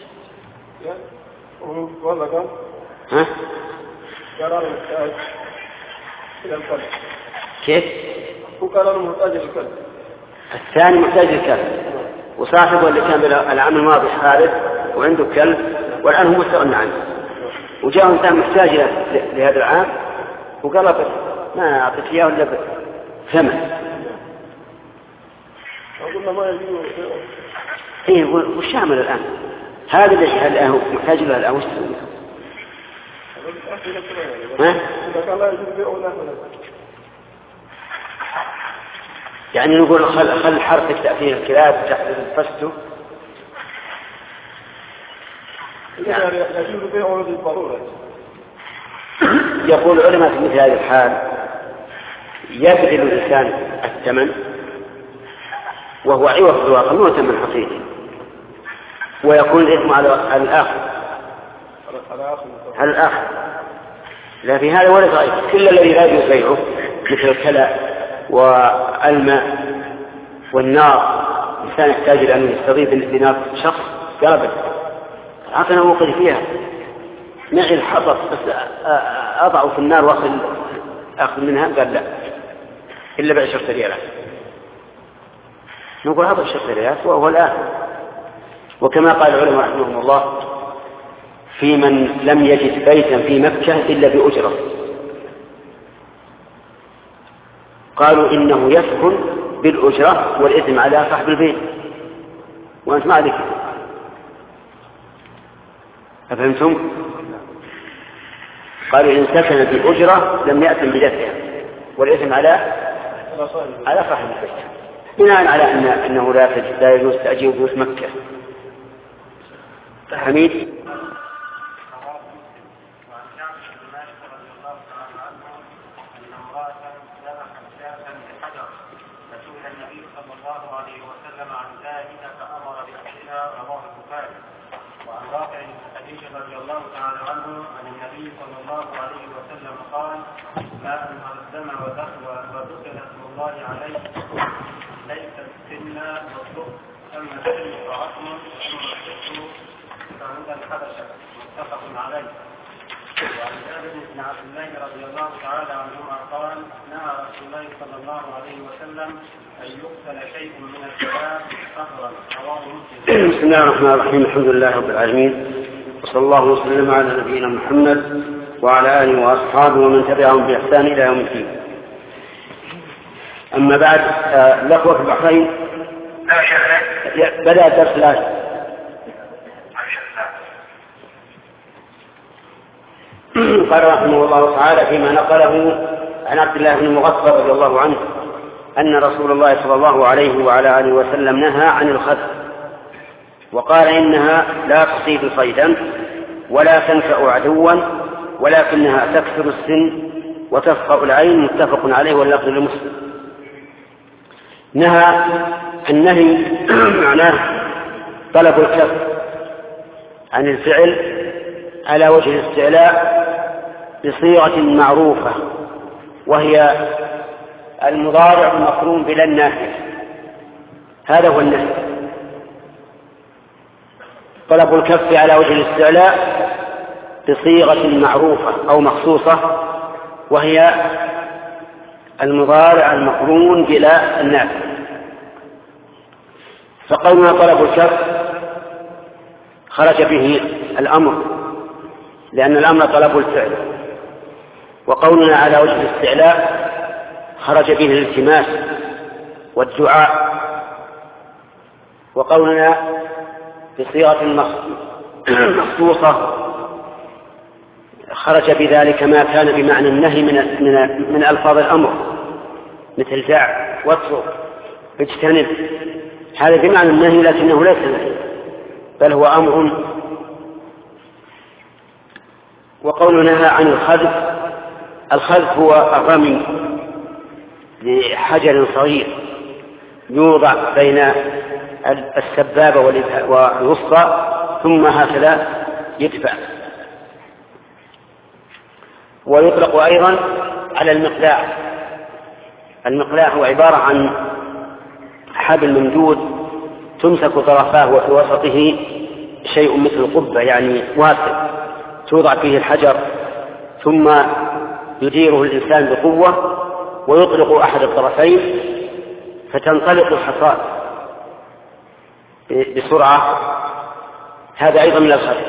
والله قال ها؟ قال أنا محتاج إلى الكلب. كيف؟ هو قال أنا محتاج إلى الكلب. الثاني محتاج الكلب، وصاحبه اللي كان بالعام الماضي حارث وعنده كلب والآن هو مستغنى عنه، وجاء إنسان محتاج لهذا العام وقال بس ما أعطيك إياه إلا ثمن. قلنا ما يجوز. إيه وش يعمل الآن؟ هذا اللي الآن محتاج له الآن وش تسوي؟ ها؟ يعني نقول خل خل حرفك تأثير الكلاب وتحدث فسته. يعني يجوز بيعه للضرورة. يقول العلماء في مثل هذه الحال يبذل الإنسان الثمن وهو عوض الواقع مو ثمن حقيقي، ويكون الإثم على الآخر على الآخر. لا في هذا ولا غيره، كل الذي لا يجوز بيعه مثل الكلى والماء والنار، الإنسان يحتاج إلى أن يستضيف بنار شخص قربت عطنا موقف فيها معي الحطب بس أضعه في النار وأخذ أخذ منها، قال لا إلا بعشرة ريالات. نقول هذا عشرة ريالات وهو الآخر. وكما قال العلماء رحمهم الله في من لم يجد بيتا في مكة إلا بأجرة، قالوا إنه يسكن بالأجرة والإثم على صاحب البيت، وأنت ما عليك. أفهمتم؟ قالوا إن سكن بأجرة لم يأتم بدفعها والإثم على على صاحب البيت، بناء على أن أنه لا يجوز تأجير بيوت مكة. حميد. رضي الله تعالى عنه عن النبي صلى الله عليه وسلم قال: ما أنهر الدم وذكر اسم الله عليه ليس السن والضغط، أما السن فعظم أما الشق فهدى الحبشة. متفق عليه. وعن جابر بن عبد الله رضي الله تعالى عنهما قال: نهى رسول الله صلى الله عليه وسلم أن يقتل شيء من الكلاب قهرا. رواه مسلم. بسم الله الرحمن الرحيم. الحمد لله رب العالمين، وصلى الله وسلم على نبينا محمد وعلى آله وأصحابه ومن تبعهم بإحسان إلى يوم الدين. أما بعد، الأخوة في البحرين بدأ الدرس الآن. قال رحمه الله تعالى فيما نقله عن عبد الله بن مغفر رضي الله عنه أن رسول الله صلى الله عليه وعلى آله وسلم نهى عن الخذف، وقال إنها لا تصيد صيدا ولا تنفع عدوا ولكنها تكسر السن وتفقأ العين. متفق عليه واللفظ لمسلم. نهى النهي معناه طلب الكف عن الفعل على وجه الاستعلاء بصيغة معروفة، وهي المضارع المقرون بلا النافية. هذا هو النهي، طلب الكف على وجه الاستعلاء بصيغة معروفة أو مخصوصة، وهي المضارع المقرون بلا النافية. فقولنا طلب الكف خرج به الأمر، لأن الأمر طلب الفعل، وقولنا على وجه الاستعلاء خرج به الالتماس والدعاء، وقولنا بصيغة مخصوصة خرج بذلك ما كان بمعنى النهي من من من ألفاظ الأمر، مثل دع واترك اجتنب، هذا بمعنى النهي لكنه ليس نهي بل هو أمر. وقول نهى عن الخذف، الخذف هو الرمي لحجر صغير يوضع بين السبابة والوسطى ثم هكذا يدفع. ويطلق أيضا على المقلاع. المقلاع هو عبارة عن حبل ممدود تمسك طرفاه وفي وسطه شيء مثل قبة يعني واسع توضع فيه الحجر، ثم يديره الإنسان بقوة ويطلق أحد الطرفين فتنطلق الحصاة بسرعة. هذا أيضا من الخذف،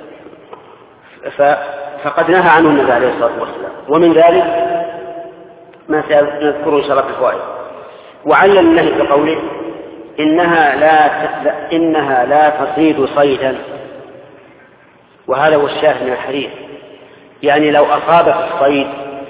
فقد نهى عنه النبي عليه الصلاة والسلام. ومن ذلك ما سنذكره إن شاء الله في الفوائد. وعلل النهي بقوله إنها لا إنها لا تصيد صيدا، وهذا هو الشاهد من الحديث، يعني لو أصابت الصيد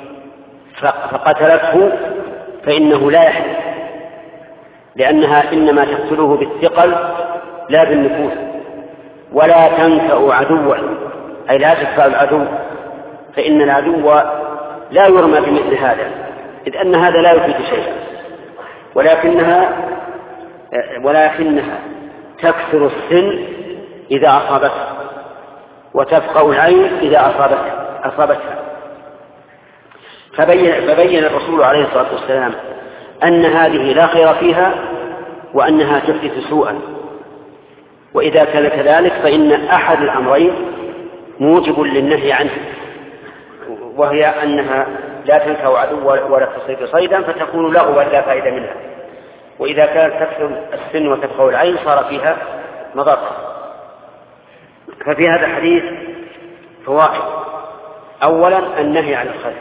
فقتلته فإنه لا يحل، لأنها إنما تقتله بالثقل لا بالنفوس. ولا تنفع عدوا، أي لا تدفع العدو، فإن العدو لا يرمى بمثل هذا، إذ أن هذا لا يفيد شيئا، ولكنها ولكنها تكسر السن إذا أصابتها، وتفقأ العين إذا أصابتها, أصابتها. فبين, فبين الرسول عليه الصلاة والسلام أن هذه لا خير فيها وأنها تحدث سوءا. وإذا كان كذلك فإن أحد الأمرين موجب للنهي عنه، وهي أنها لا تنفع عدو ولا تصيد صيدا فتكون لغوا لا فائدة منها. وإذا كانت تكثر السن وتفقأ العين صار فيها مضرة. ففي هذا الحديث فوائد. أولا النهي عن الخلف،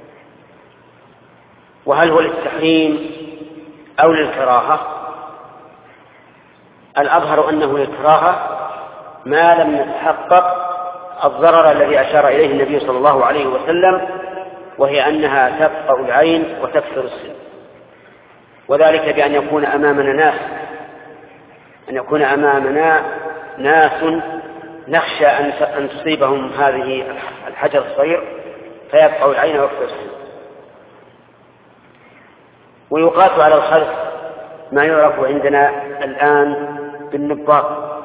وهل هو للتحريم أو للكراهة؟ الأظهر أنه للكراهة ما لم يتحقق الضرر الذي أشار إليه النبي صلى الله عليه وسلم، وهي أنها تفقأ العين وتكثر السن، وذلك بأن يكون أمامنا ناس أن يكون أمامنا ناس نخشى أن تصيبهم هذه الحجر الصغير فيفقأ العين ويكثر السن. ويقاس على الخلف ما يعرف عندنا الآن بالنباط،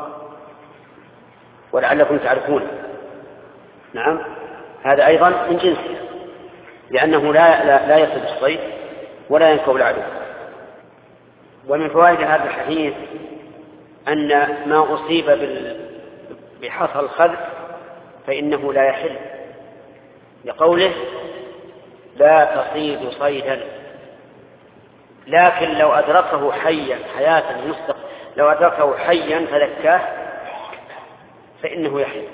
ولعلكم تعرفون. نعم، هذا أيضا من جنسه، لأنه لا, لا, لا يصيب الصيد ولا ينكو العدو. ومن فوائد هذا الحديث أن ما أصيب بحصى الخذف فإنه لا يحل، لقوله لا تصيد صيدا. لكن لو أدركه حيا حياة مستق لو أدركه حيا فذكاه فإنه يحل،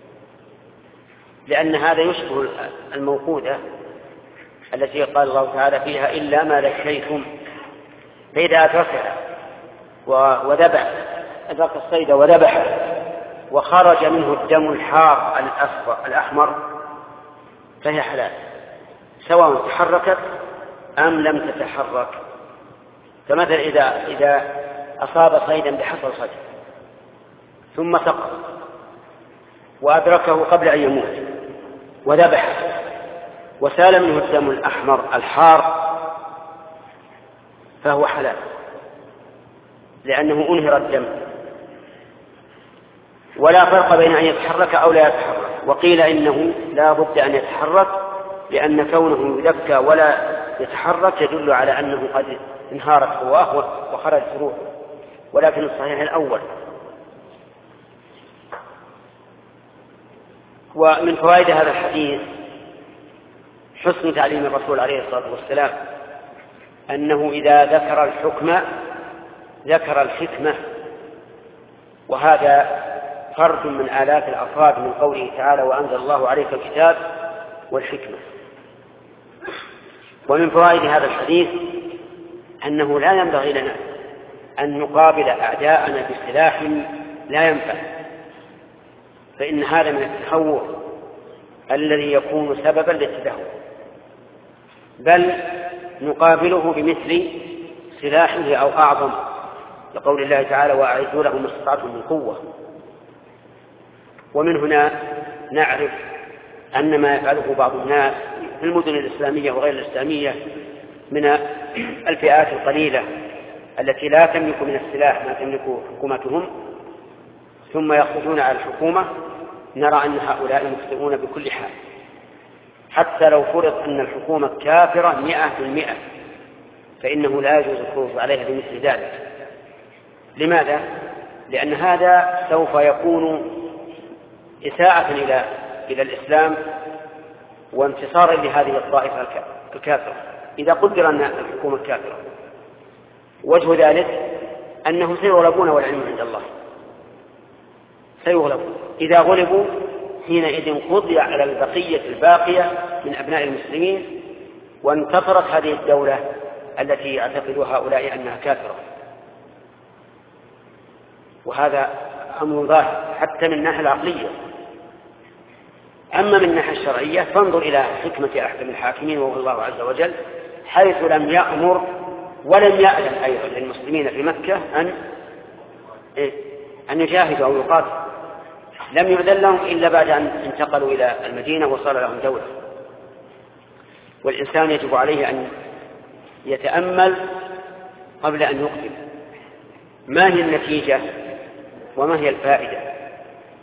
لأن هذا يشبه الموقودة التي قال الله تعالى فيها إلا ما ذكيتم. فإذا أدركها وذبح أدرك الصيد وذبح وخرج منه الدم الحار الأصفر الأحمر فهي حلال، سواء تحركت أم لم تتحرك. فمثلا إذا إذا أصاب صيدا بحصى الخذف ثم سقط وأدركه قبل أن يموت وذبح وسال منه الدم الأحمر الحار فهو حلال، لأنه أنهر الدم، ولا فرق بين أن يتحرك أو لا يتحرك. وقيل إنه لا بد أن يتحرك، لأن كونه يذكى ولا يتحرك يدل على أنه قد انهارت قواه وخرج روحه، ولكن الصحيح الأول. ومن فوائد هذا الحديث حسن تعليم الرسول عليه الصلاة والسلام أنه إذا ذكر الحكم ذكر الحكمة، وهذا فرد من آلاف الأفراد من قوله تعالى وأنزل الله عليك الكتاب والحكمة. ومن فوائد هذا الحديث أنه لا ينبغي لنا أن نقابل أعداءنا بسلاح لا ينفع، فإن هذا من التهور الذي يكون سببا للتدهور، بل نقابله بمثل سلاحه أو أعظم، لقول الله تعالى وأعدوا لهم ما استطعتم من قوة. ومن هنا نعرف أن ما يفعله بعض الناس في المدن الإسلامية وغير الإسلامية من الفئات القليلة التي لا تملك من السلاح ما تملك حكومتهم ثم يخرجون على الحكومة، نرى أن هؤلاء مخطئون بكل حال، حتى لو فرض أن الحكومة كافرة مئة بالمئة فإنه لا يجوز الخروج عليها بمثل ذلك. لماذا؟ لأن هذا سوف يكون إساءة إلى إلى الإسلام وانتصارا لهذه الطائفة الكافرة إذا قدر أن الحكومة كافرة. وجه ذلك أنهم سيغلبون والعلم عند الله، سيغلبون. إذا غلبوا حينئذ قضي على البقية الباقية من أبناء المسلمين وانتصرت هذه الدولة التي يعتقد هؤلاء أنها كافرة. وهذا أمر ظاهر حتى من الناحية العقلية. أما من الناحية الشرعية فانظر إلى حكمة أحكم الحاكمين وهو الله عز وجل، حيث لم يأمر ولم يأذن أيضا للمسلمين في مكة أن أن يجاهدوا أو يقاتلوا، لم يؤذن لهم إلا بعد أن انتقلوا إلى المدينة وصار لهم دولة. والإنسان يجب عليه أن يتأمل قبل أن يقدم ما هي النتيجة وما هي الفائدة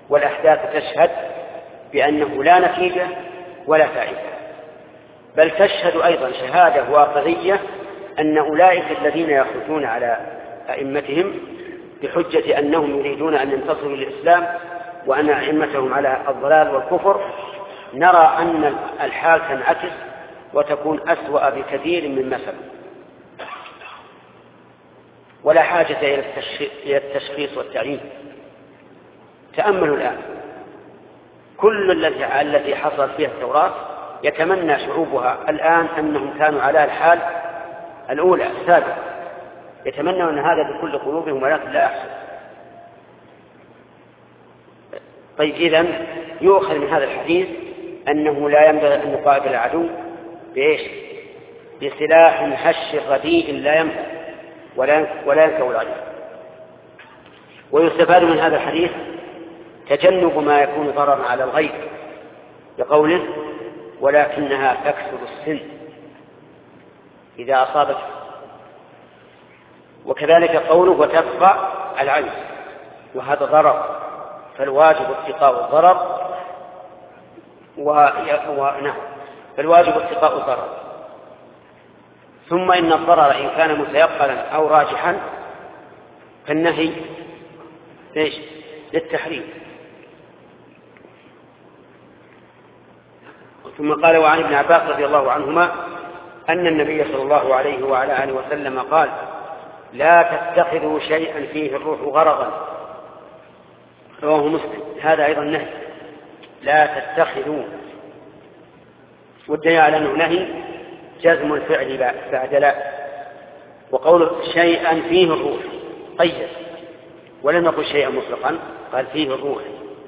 والأحداث تشهد بأنه لا نتيجة ولا فائدة، بل تشهد أيضا شهادة واقعية أن أولئك الذين يخرجون على أئمتهم بحجة أنهم يريدون أن ينتصروا للإسلام وأن أئمتهم على الضلال والكفر، نرى أن الحال تنعكس وتكون أسوأ بكثير من مثل. ولا حاجة إلى التشخيص والتعيين. تأملوا الآن كل التي حصلت فيها التوراة يتمنى شعوبها الآن أنهم كانوا على الحال الأولى السابقة، يتمنوا أن هذا بكل قلوبهم ولكن لا يحصل. طيب إذن يؤخذ من هذا الحديث أنه لا ينبغي أن نقابل العدو بإيش؟ بسلاح هش رديء لا ينفع ولا ينكو العدو. ويستفاد من هذا الحديث تجنب ما يكون ضررا على الغير بقوله ولكنها تكسر السن إذا أصابت، وكذلك قوله وتبقى العين، وهذا ضرر، فالواجب اتقاء الضرر و... ونعم فالواجب اتقاء الضرر. ثم إن الضرر إن كان متيقنا أو راجحا فالنهي ليش؟ للتحريم. ثم قال وعن ابن عباس رضي الله عنهما أن النبي صلى الله عليه وعلى آله وسلم قال لا تتخذوا شيئا فيه الروح غرضا، رواه مسلم. هذا أيضا نهي، لا تتخذوا، والدليل على أنه نهي جزم الفعل بعد لا، وقول شيئا فيه الروح قيد ولم يقل شيئا مطلقا، قال فيه الروح.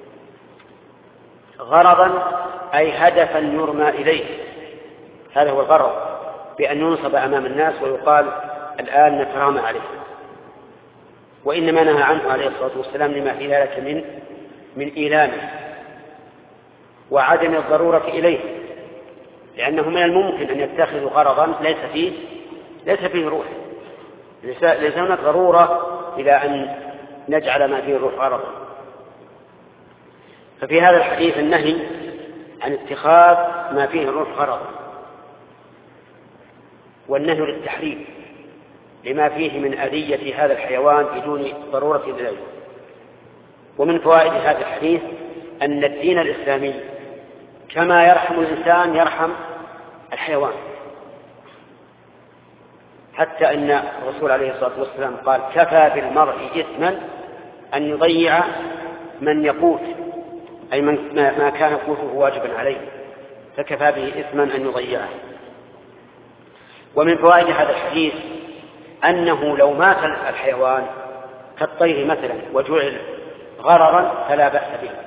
غرضا أي هدفا يرمى إليه، هذا هو الغرض، بأن ينصب أمام الناس ويقال الآن نترامى عليه. وإنما نهى عنه عليه الصلاة والسلام لما في ذلك من من إيلامه وعدم الضرورة إليه، لأنه من الممكن أن يتخذوا غرضا ليس فيه ليس فيه روح، ليس هناك ضرورة إلى أن نجعل ما فيه الروح غرضا. ففي هذا الحديث النهي عن اتخاذ ما فيه الروح غرضا، والنهي للتحريم لما فيه من أذية هذا الحيوان بدون ضرورة إليه. ومن فوائد هذا الحديث أن الدين الإسلامي كما يرحم الإنسان يرحم الحيوان، حتى أن الرسول عليه الصلاة والسلام قال كفى بالمرء إثما أن يضيع من يقوت، أي من ما كان قوته واجبا عليه، فكفى به إثما أن يضيعه. ومن فوائد هذا الحديث أنه لو مات الحيوان كالطير مثلا وجعل غررا فلا بأس به،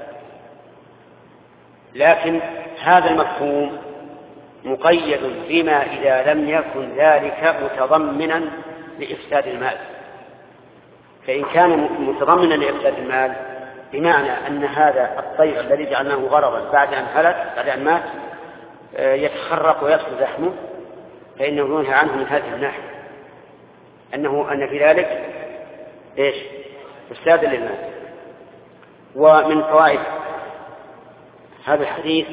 لكن هذا المفهوم مقيد بما إذا لم يكن ذلك متضمنا لإفساد المال. فإن كان متضمنا لإفساد المال بمعنى أن هذا الطير الذي جعلناه غررا بعد أن هلك بعد أن مات يتخرق ويسقط لحمه، فإنه ينهى عنه من هذه الناحية، أنه أن في ذلك إيش؟ إفساد للمال. ومن فوائد هذا الحديث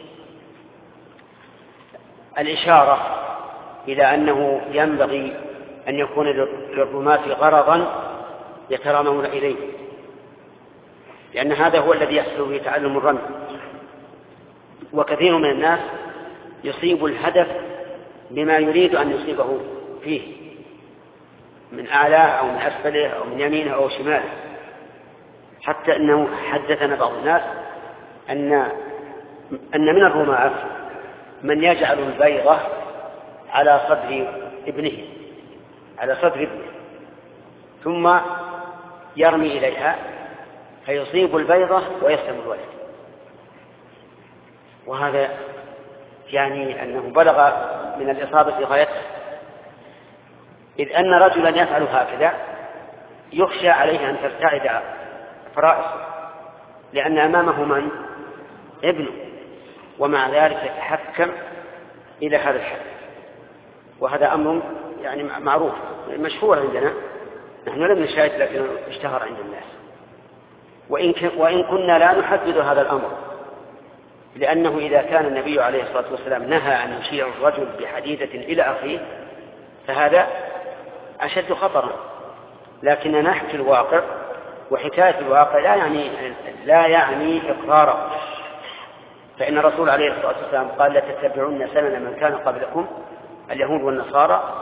الإشارة إلى أنه ينبغي أن يكون للرماة غرضا يترامون إليه، لأن هذا هو الذي يحصل به تعلم الرمي. وكثير من الناس يصيب الهدف بما يريد أن يصيبه فيه من أعلاه أو من أسفله أو من يمينه أو شماله، حتى أنه حدثنا بعض الناس أن أن من الرماة من يجعل البيضة على صدر ابنه على صدر ابنه ثم يرمي إليها فيصيب البيضة ويسلم الولد. وهذا يعني أنه بلغ من الإصابة غايته، إذ أن رجلا يفعل هكذا يخشى عليه أن ترتعد فرائصه، لأن أمامه من؟ ابنه، ومع ذلك يتحكم إلى هذا الحد. وهذا أمر يعني معروف مشهور عندنا، نحن لم نشاهد لكن اشتهر عند الناس. وإن, وإن كنا لا نحدد هذا الأمر، لأنه إذا كان النبي عليه الصلاة والسلام نهى أن يشيع الرجل بحديدة إلى أخيه فهذا أشد خطرا، لكننا نحكي الواقع، وحكاية الواقع لا يعني لا يعني إقراره، فإن الرسول عليه الصلاة والسلام قال لا تتبعون سنن من كان قبلكم اليهود والنصارى،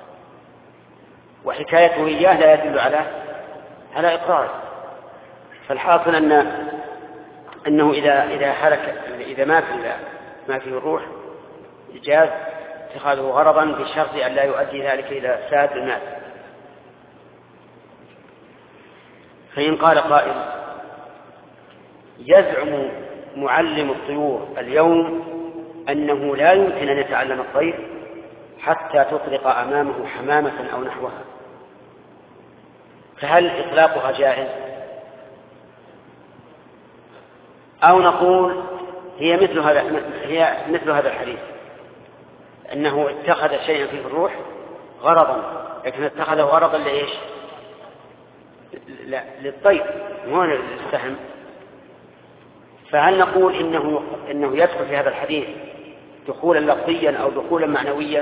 وحكايته إياه لا يدل على على إقراره. فالحاصل أن أنه إذا إذا هلك إذا ما في ما فيه الروح جاز اتخاذه غرضا بشرط أن لا يؤدي ذلك إلى ساد المال. فإن قال قائل يزعم معلم الطيور اليوم أنه لا يمكن أن يتعلم الطير حتى تطلق أمامه حمامة أو نحوها، فهل إطلاقها جائز؟ أو نقول هي مثل هذا هي مثل هذا الحديث أنه اتخذ شيئا فيه الروح غرضا، لكن اتخذه غرضا لإيش؟ لا للطير مو للسهم. فهل نقول إنه إنه يدخل في هذا الحديث دخولا لفظيا أو دخولا معنويا؟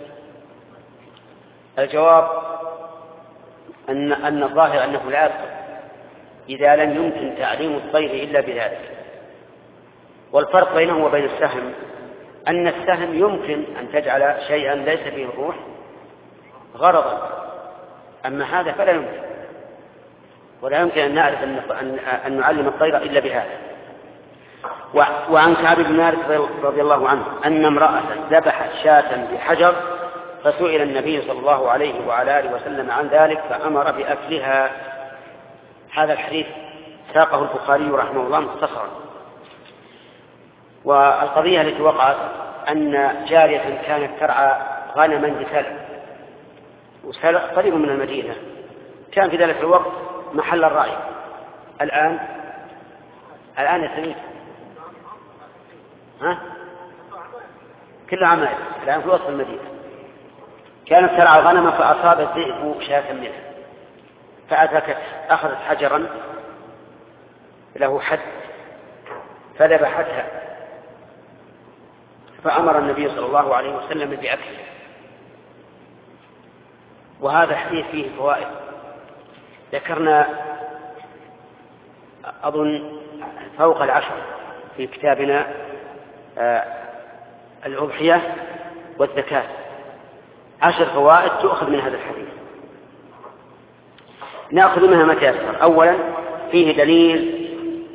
الجواب أن أن الظاهر أنه لا يدخل إذا لم يمكن تعليم الطير إلا بذلك. والفرق بينه وبين السهم أن السهم يمكن أن تجعل شيئا ليس فيه الروح غرضا، أما هذا فلا يمكن، ولا يمكن أن نعرف أن نعلم الطير إلا بهذا. وعن كعب بن مالك رضي الله عنه أن امرأة ذبحت شاة بحجر فسئل النبي صلى الله عليه وعلى آله وسلم عن ذلك فأمر بأكلها. هذا الحديث ساقه البخاري رحمه الله مختصرا. والقضية التي وقعت أن جارية كانت ترعى غنما بسلع، وسلع قريب من المدينة، كان في ذلك الوقت محل الرعي. الآن الآن يسميه ها كله عمال الآن في وسط المدينة. كانت ترعى غنما فأصاب الذئب شاة منها فأتركت أخذت حجرا له حد فذبحتها، فأمر النبي صلى الله عليه وسلم بأكله. وهذا الحديث فيه فوائد ذكرنا أظن فوق العشر في كتابنا آه الأضحية والزكاة، عشر فوائد تؤخذ من هذا الحديث. نأخذ منها ما تيسر. أولا فيه دليل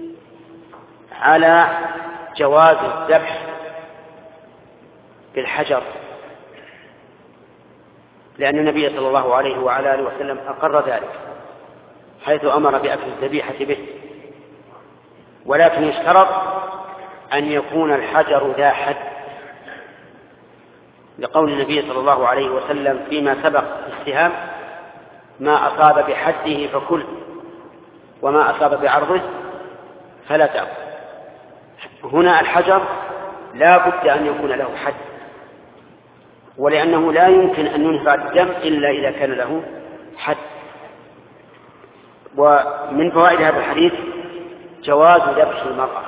على جواز الذبح بالحجر، لأن النبي صلى الله عليه وعلى آله وسلم أقر ذلك حيث أمر بأكل الذبيحة به، ولكن يشترط أن يكون الحجر ذا حد، لقول النبي صلى الله عليه وسلم فيما سبق السهام ما أصاب بحده فكل وما أصاب بعرضه فلا تأكل. هنا الحجر لا بد أن يكون له حد، ولأنه لا يمكن أن ينفع الدم إلا إذا كان له حد. ومن فوائد هذا الحديث جواز ذبح المرأة.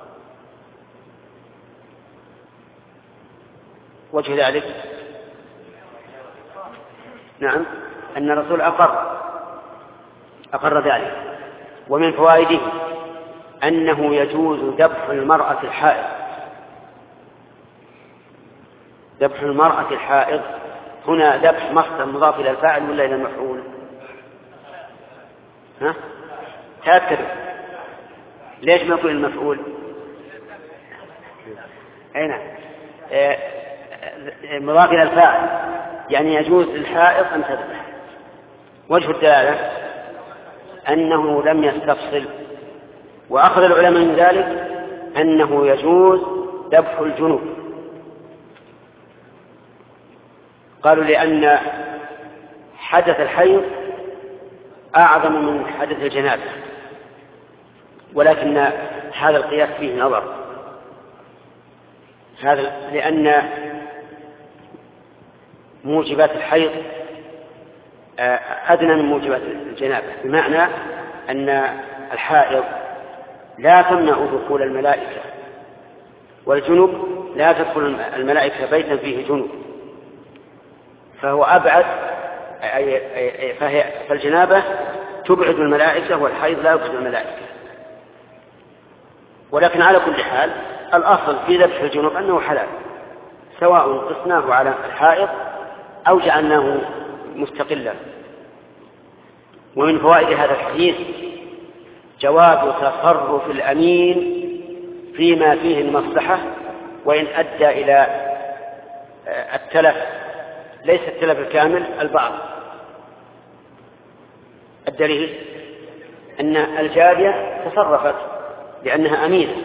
وجه ذلك نعم أن الرسول أقر أقر ذلك. ومن فوائده أنه يجوز ذبح المرأة الحائض. ذبح المرأة الحائض هنا ذبح مصدر مضاف إلى الفاعل ولا إلى المفعول؟ ها؟ تأكدوا ليش ما يقول المفعول؟ أي نعم مضاف إلى الفاعل، يعني يجوز للحائض أن تذبح. وجه الدلالة أنه لم يستفصل، وأخذ العلماء من ذلك أنه يجوز ذبح الجنوب. قالوا لأن حدث الحيض أعظم من حدث الجنابة، ولكن هذا القياس فيه نظر، هذا لأن موجبات الحيض أدنى من موجبات الجنابة، بمعنى أن الحائض لا تمنع دخول الملائكة، والجنب لا تدخل الملائكة بيتا فيه جنب، فهو أبعد، فهي فالجنابة تبعد الملائكة والحيض لا يبعد الملائكة. ولكن على كل حال الأصل في ذبح الجنوب أنه حلال، سواء قسناه على الحائض أو جعلناه مستقلا. ومن فوائد هذا الحديث جواز تصرف الأمين فيما فيه المصلحة وإن أدى إلى التلف، ليس التلف الكامل، البعض. الدليل أن الجارية تصرفت لأنها أمينة،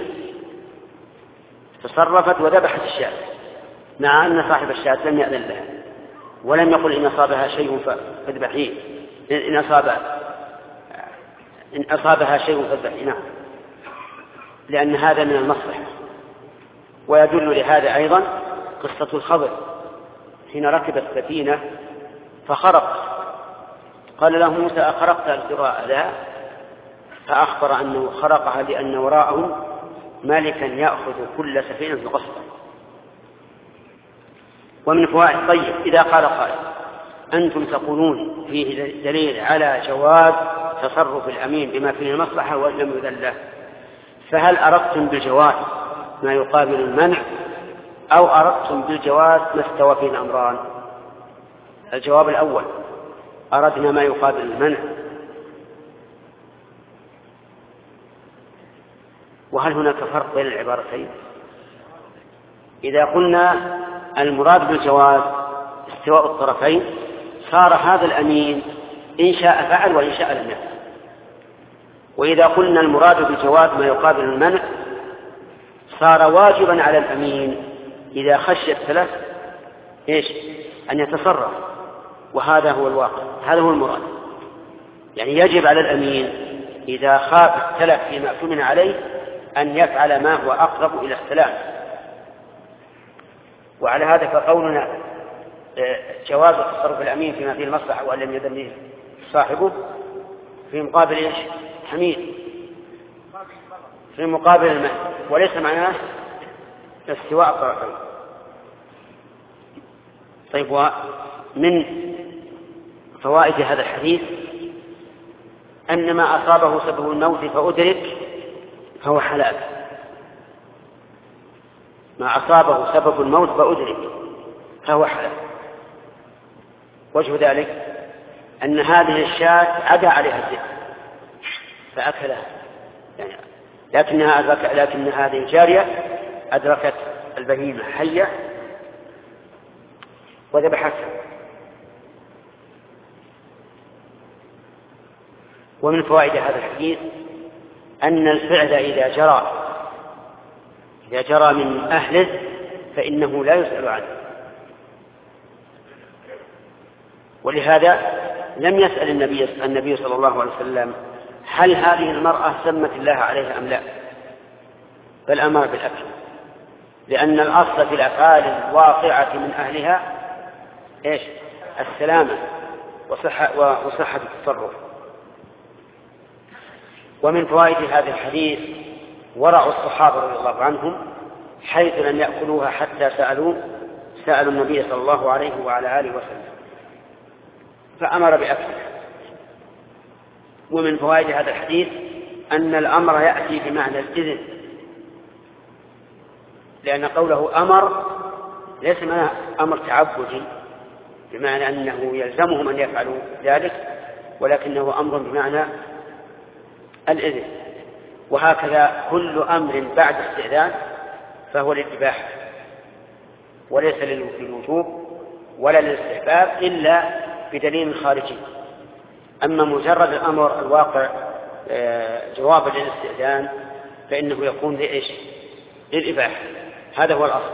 تصرفت وذبحت الشاة مع أن صاحب الشاة لم يأذن لها ولم يقل إن أصابها شيء فاذبحيه، إن أصاب إن أصابها شيء فاذبحيه، نعم، لأن هذا من المصلحة. ويدل لهذا أيضا قصة الخضر حين ركب السفينة فخرق، قال له موسى أخرقت القراء؟ لا، فأخبر أنه خرقها لأن وراءه مالكا يأخذ كل سفينة غصبا. ومن فوائد، طيب إذا قال قائل أنتم تقولون فيه دليل على جواز تصرف الأمين بما فيه المصلحة ولم يذل له، فهل أردتم بالجواز ما يقابل المنع أو أردتم بالجواز ما استوى فيه الأمران؟ الجواب الأول، أردنا ما يقابل المنع. وهل هناك فرق بين العبارتين؟ إذا قلنا المراد بالجواز استواء الطرفين صار هذا الأمين إن شاء فعل وإن شاء لم يفعل. وإذا قلنا المراد بالجواز ما يقابل المنع صار واجبا على الأمين إذا خشي التلف إيش؟ أن يتصرف، وهذا هو الواقع، هذا هو المراد. يعني يجب على الأمين إذا خاف التلف فيما اؤتمن عليه أن يفعل ما هو أقرب إلى السلام. وعلى هذا فقولنا جواز تصرف الأمين فيما فيه المصلحة وأن لم يذل صاحبه في مقابل إيش؟ حميد، في مقابل المنع، وليس معناه استواء الطرفين. طيب، ومن فوائد هذا الحديث أن ما أصابه سبب الموت فأدرك فهو حلال، ما أصابه سبب الموت فأدرك فهو حلال. وجه ذلك أن هذه الشاة عدا عليها الذئب فأكلها، يعني لكنها أدرك، لكن هذه الجارية أدركت البهيمة حية وذبحتها. ومن فوائد هذا الحديث أن الفعل إذا جرى إذا جرى من أهله فإنه لا يسأل عنه، ولهذا لم يسأل النبي النبي صلى الله عليه وسلم هل هذه المرأة سمت الله عليها أم لا، بل أمر بالأكل، لأن الأصل في الأفعال الواقعة من أهلها إيش؟ السلامة وصحة, وصحة التصرف. ومن فوائد هذا الحديث ورع الصحابة رضي الله عنهم حيث لم يأكلوها حتى سألوا سألوا النبي صلى الله عليه وعلى آله وسلم فأمر بأكلها. ومن فوائد هذا الحديث أن الأمر يأتي بمعنى الإذن، لأن قوله أمر ليس معنى أمر تعبدي بمعنى أنه يلزمهم أن يفعلوا ذلك، ولكنه أمر بمعنى الإذن. وهكذا كل أمر بعد استئذان فهو للإباحة وليس للوجوب ولا للاستحباب إلا بدليل خارجي. أما مجرد الأمر الواقع جوابا للاستئذان فإنه يكون لإيش؟ للإباحة، هذا هو الأصل.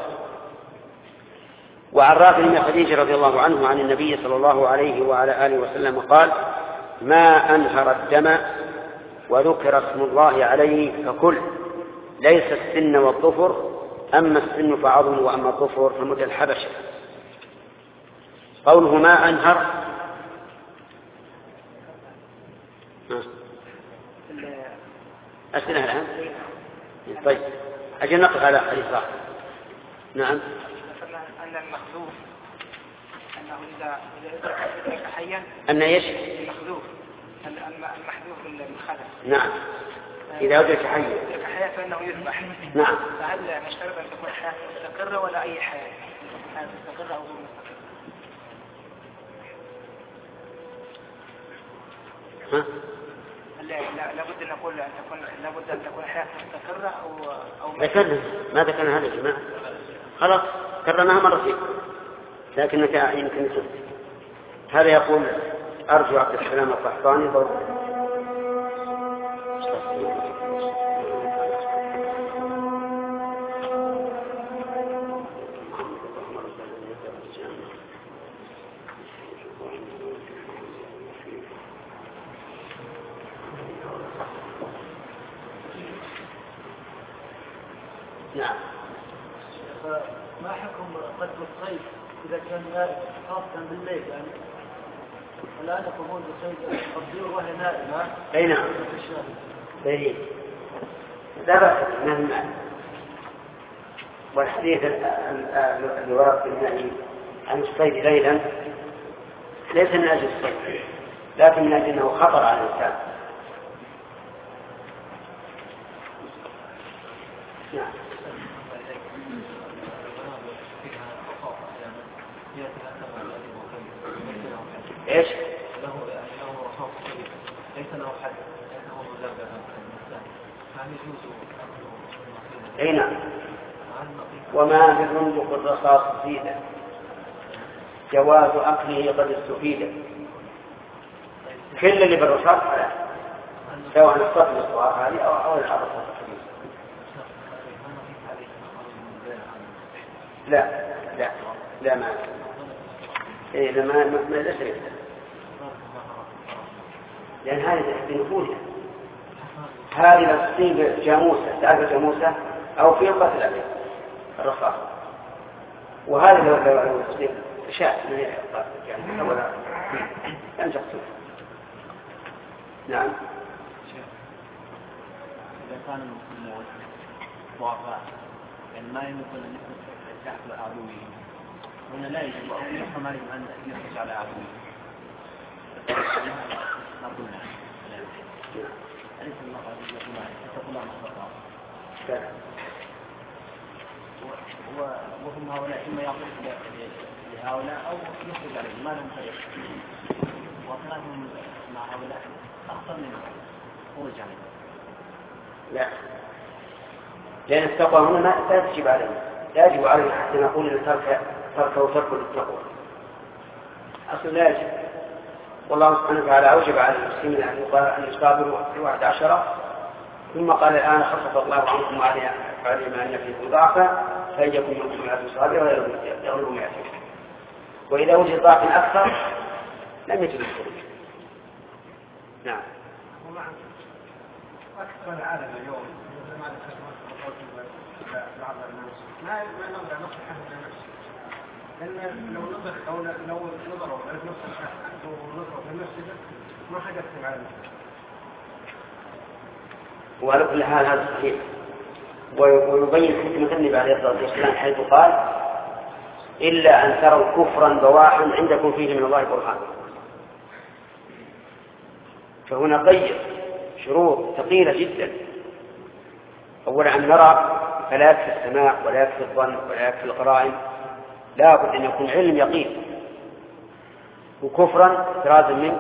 وعن رافع بن خديجة رضي الله عنه عن النبي صلى الله عليه وعلى آله وسلم قال: ما أنهر الدم وذكر اسم الله عليه فكل، ليس السن والظفر، أما السن فعظم وأما الظفر فمد الحبشة. قوله ما أنهر أسئلة الآن؟ طيب أجل نقف على حديث آخر. نعم. ذكرنا أن المخذوف أنه إذا إذا حيا أن ايش؟ المخذوف المحذوف بالخلف. نعم. إذا وجد حيا. إذا حيا فإنه يذبح. نعم. فهل نشترط أن تكون حياة مستقرة ولا أي حياة؟ حياة مستقرة أو غير مستقرة؟ ها؟ لا لابد أن نقول أن تكون لابد أن تكون حياة مستقرة أو أو ذكرنا ما ذكرنا هذا يا جماعة. خلاص كررناها مرتين لكنك يمكن تنسى. هذا يقول أرجو عبد السلام القحطاني نعم. ما حكم قتل الصيد إذا كان نائم خاصة بالليل يعني الآن يقومون بصيد الطيور وهي نائمة؟ أي نعم. أي لا بأس من والحديث اللي ورد في النهي عن الصيد ليلا ليس من أجل الصيد لكن من أجل أنه خطر على الإنسان. نعم. ايش؟ له له رخص ليس له حد لانه مزبد فهل يجوز اي نعم. وما بفندق الرصاص زيدا جواز اكله قد استفيد. كل اللي بالرصاص فلا سواء الصف الصغار هذه او الحرص. لا لا لا ما إيه لما ما ليس لأن هذه بنفوذها هذه لا تصيب جاموسة تعرف جاموسة أو في القتل عليه الرصاص وهذا لو لو تصيب شاء من يعني ولا لم تقتل. نعم. إذا كان المسلمون ضعفاء يعني ما يمكن أن يحصل عدوهم هنا لا يجب أن يفهم عليهم أن يخرج على عدوهم. نقول نعم. أليس المقعد يقول اتقوا الله ما استطاعوا. وهم هؤلاء إما يعطون لهؤلاء أو يخرج عليهم ما لهم خير. وصلاتهم مع هؤلاء أخطر من خروج عليهم. لا. لأن التقوى هنا لا تجب عليهم. لا يجب عليهم حتى نقول أن ترك ترك وترك للتقوى. أصل لا يجب. والله سبحانه وتعالى أوجب على المسلمين أن يصابروا واحد عشرة ثم قال الآن خفف الله عنكم وعلي ما أن فيكم ضعفا فيجب منكم مئة صابرة ويغلبوا مئتين. وإذا وجد ضعف أكثر لم يجب الخروج. نعم. أكثر العالم اليوم بعض الناس ما ما نقدر نصلح هذا النفس لأن لو نظر أو لو نظروا على نفس الشخص أو نظروا في نفسه ما حدث في العالم. وعلى كل حال هذا صحيح ويبين حكمة النبي عليه الصلاة والسلام حيث قال إلا أن تروا كفرا بواحا عندكم فيه من الله برهان. فهنا قيد شروط ثقيلة جدا. أولا أن نرى فلا يكفي السماع ولا يكفي الظن ولا يكفي القرائن لا بد أن يكون علم يقين. وكفرا افتراضا من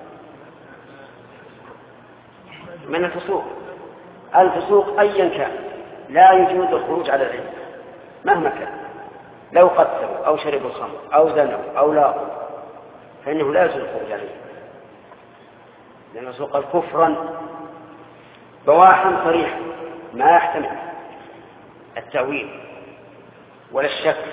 من الفسوق. الفسوق أيا كان لا يجوز الخروج على العلم مهما كان لو قتلوا أو شربوا الخمر أو زنوا أو لاقوا فإنه لا يجوز الخروج عليه لأن الفسوق كفرا بواحا صريحا ما يحتمل التأويل ولا الشك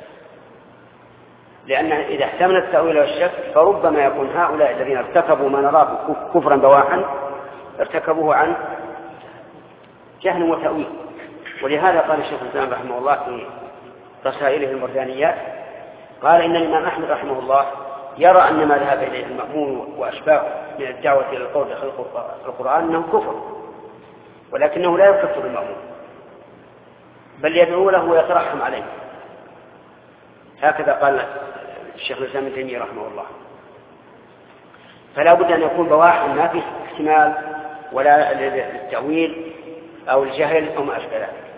لأن إذا احتمل التأويل والشك فربما يكون هؤلاء الذين ارتكبوا ما نراه كفرا بواحا ارتكبوه عن جهل وتأويل. ولهذا قال الشيخ الإسلام رحمه الله في رسائله المرجانيات قال إن الإمام أحمد رحمه الله يرى أن ما ذهب إليه المأمون وأشباهه من الدعوة إلى القول بخلق القرآن أنه كفر ولكنه لا يكفر المأموم، بل يدعو له ويترحم عليه. هكذا قال الشيخ الإسلام ابن تيمية رحمه الله. فلا بد أن يكون بواح ما فيه احتمال ولا للتأويل أو الجهل أو ما أشبه ذلك.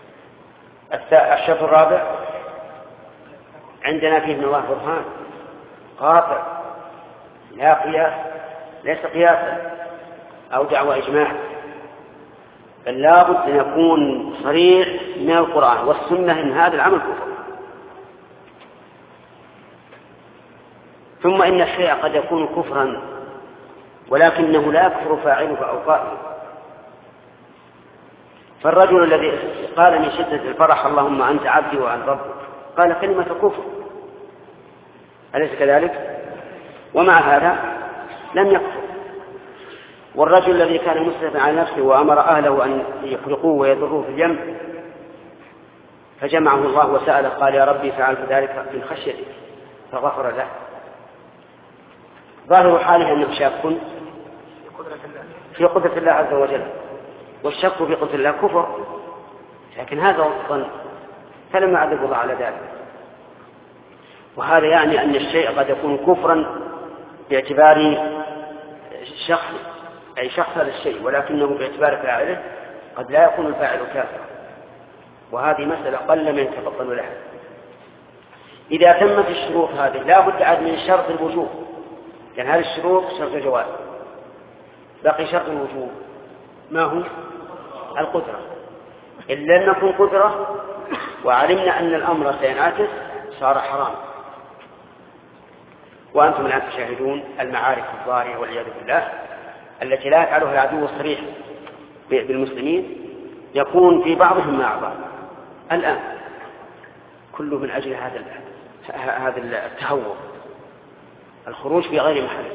الشرط الرابع عندنا فيه من الله برهان قاطع لا قياس، ليس قياسا أو دعوى إجماع، بل لا بد أن يكون صريح من القرآن والسنة إن هذا العمل كفر. ثم إن الشيء قد يكون كفرا ولكنه لا يكفر فاعله أو قائله. فالرجل الذي قال من شدة الفرح اللهم أنت عبدي وأنت ربك قال كلمة كفر، أليس كذلك؟ ومع هذا لم يكفر. والرجل الذي كان مسرفا على نفسه وأمر أهله أن يخرقوه ويضروه في الجنب فجمعه الله وسأل قال يا ربي فعلت ذلك من خشيتك فغفر له. ظاهر حاله أنه شاك في قدرة الله عز وجل، والشك في قدرة الله كفر، لكن هذا الظن فلم يعذب الله على ذلك. وهذا يعني أن الشيء قد يكون كفرا باعتبار شخص أي شخص هذا الشيء، ولكنه باعتبار فاعله قد لا يكون الفاعل كافرا، وهذه مسألة قل من يتفضل لها. إذا تمت الشروط هذه لا بد عاد من شرط الوجوب، لأن هذه الشروط شرط الجواز. بقي شرط الوجوب ما هو؟ القدرة. إن لم نكن قدرة وعلمنا أن الأمر سينعكس صار حرام. وأنتم الآن تشاهدون المعارك الضارية والعياذ بالله التي لا يفعلها العدو الصريح بالمسلمين، يكون في بعضهم مع بعض الآن كله من أجل هذا هذا التهور، الخروج في غير محله.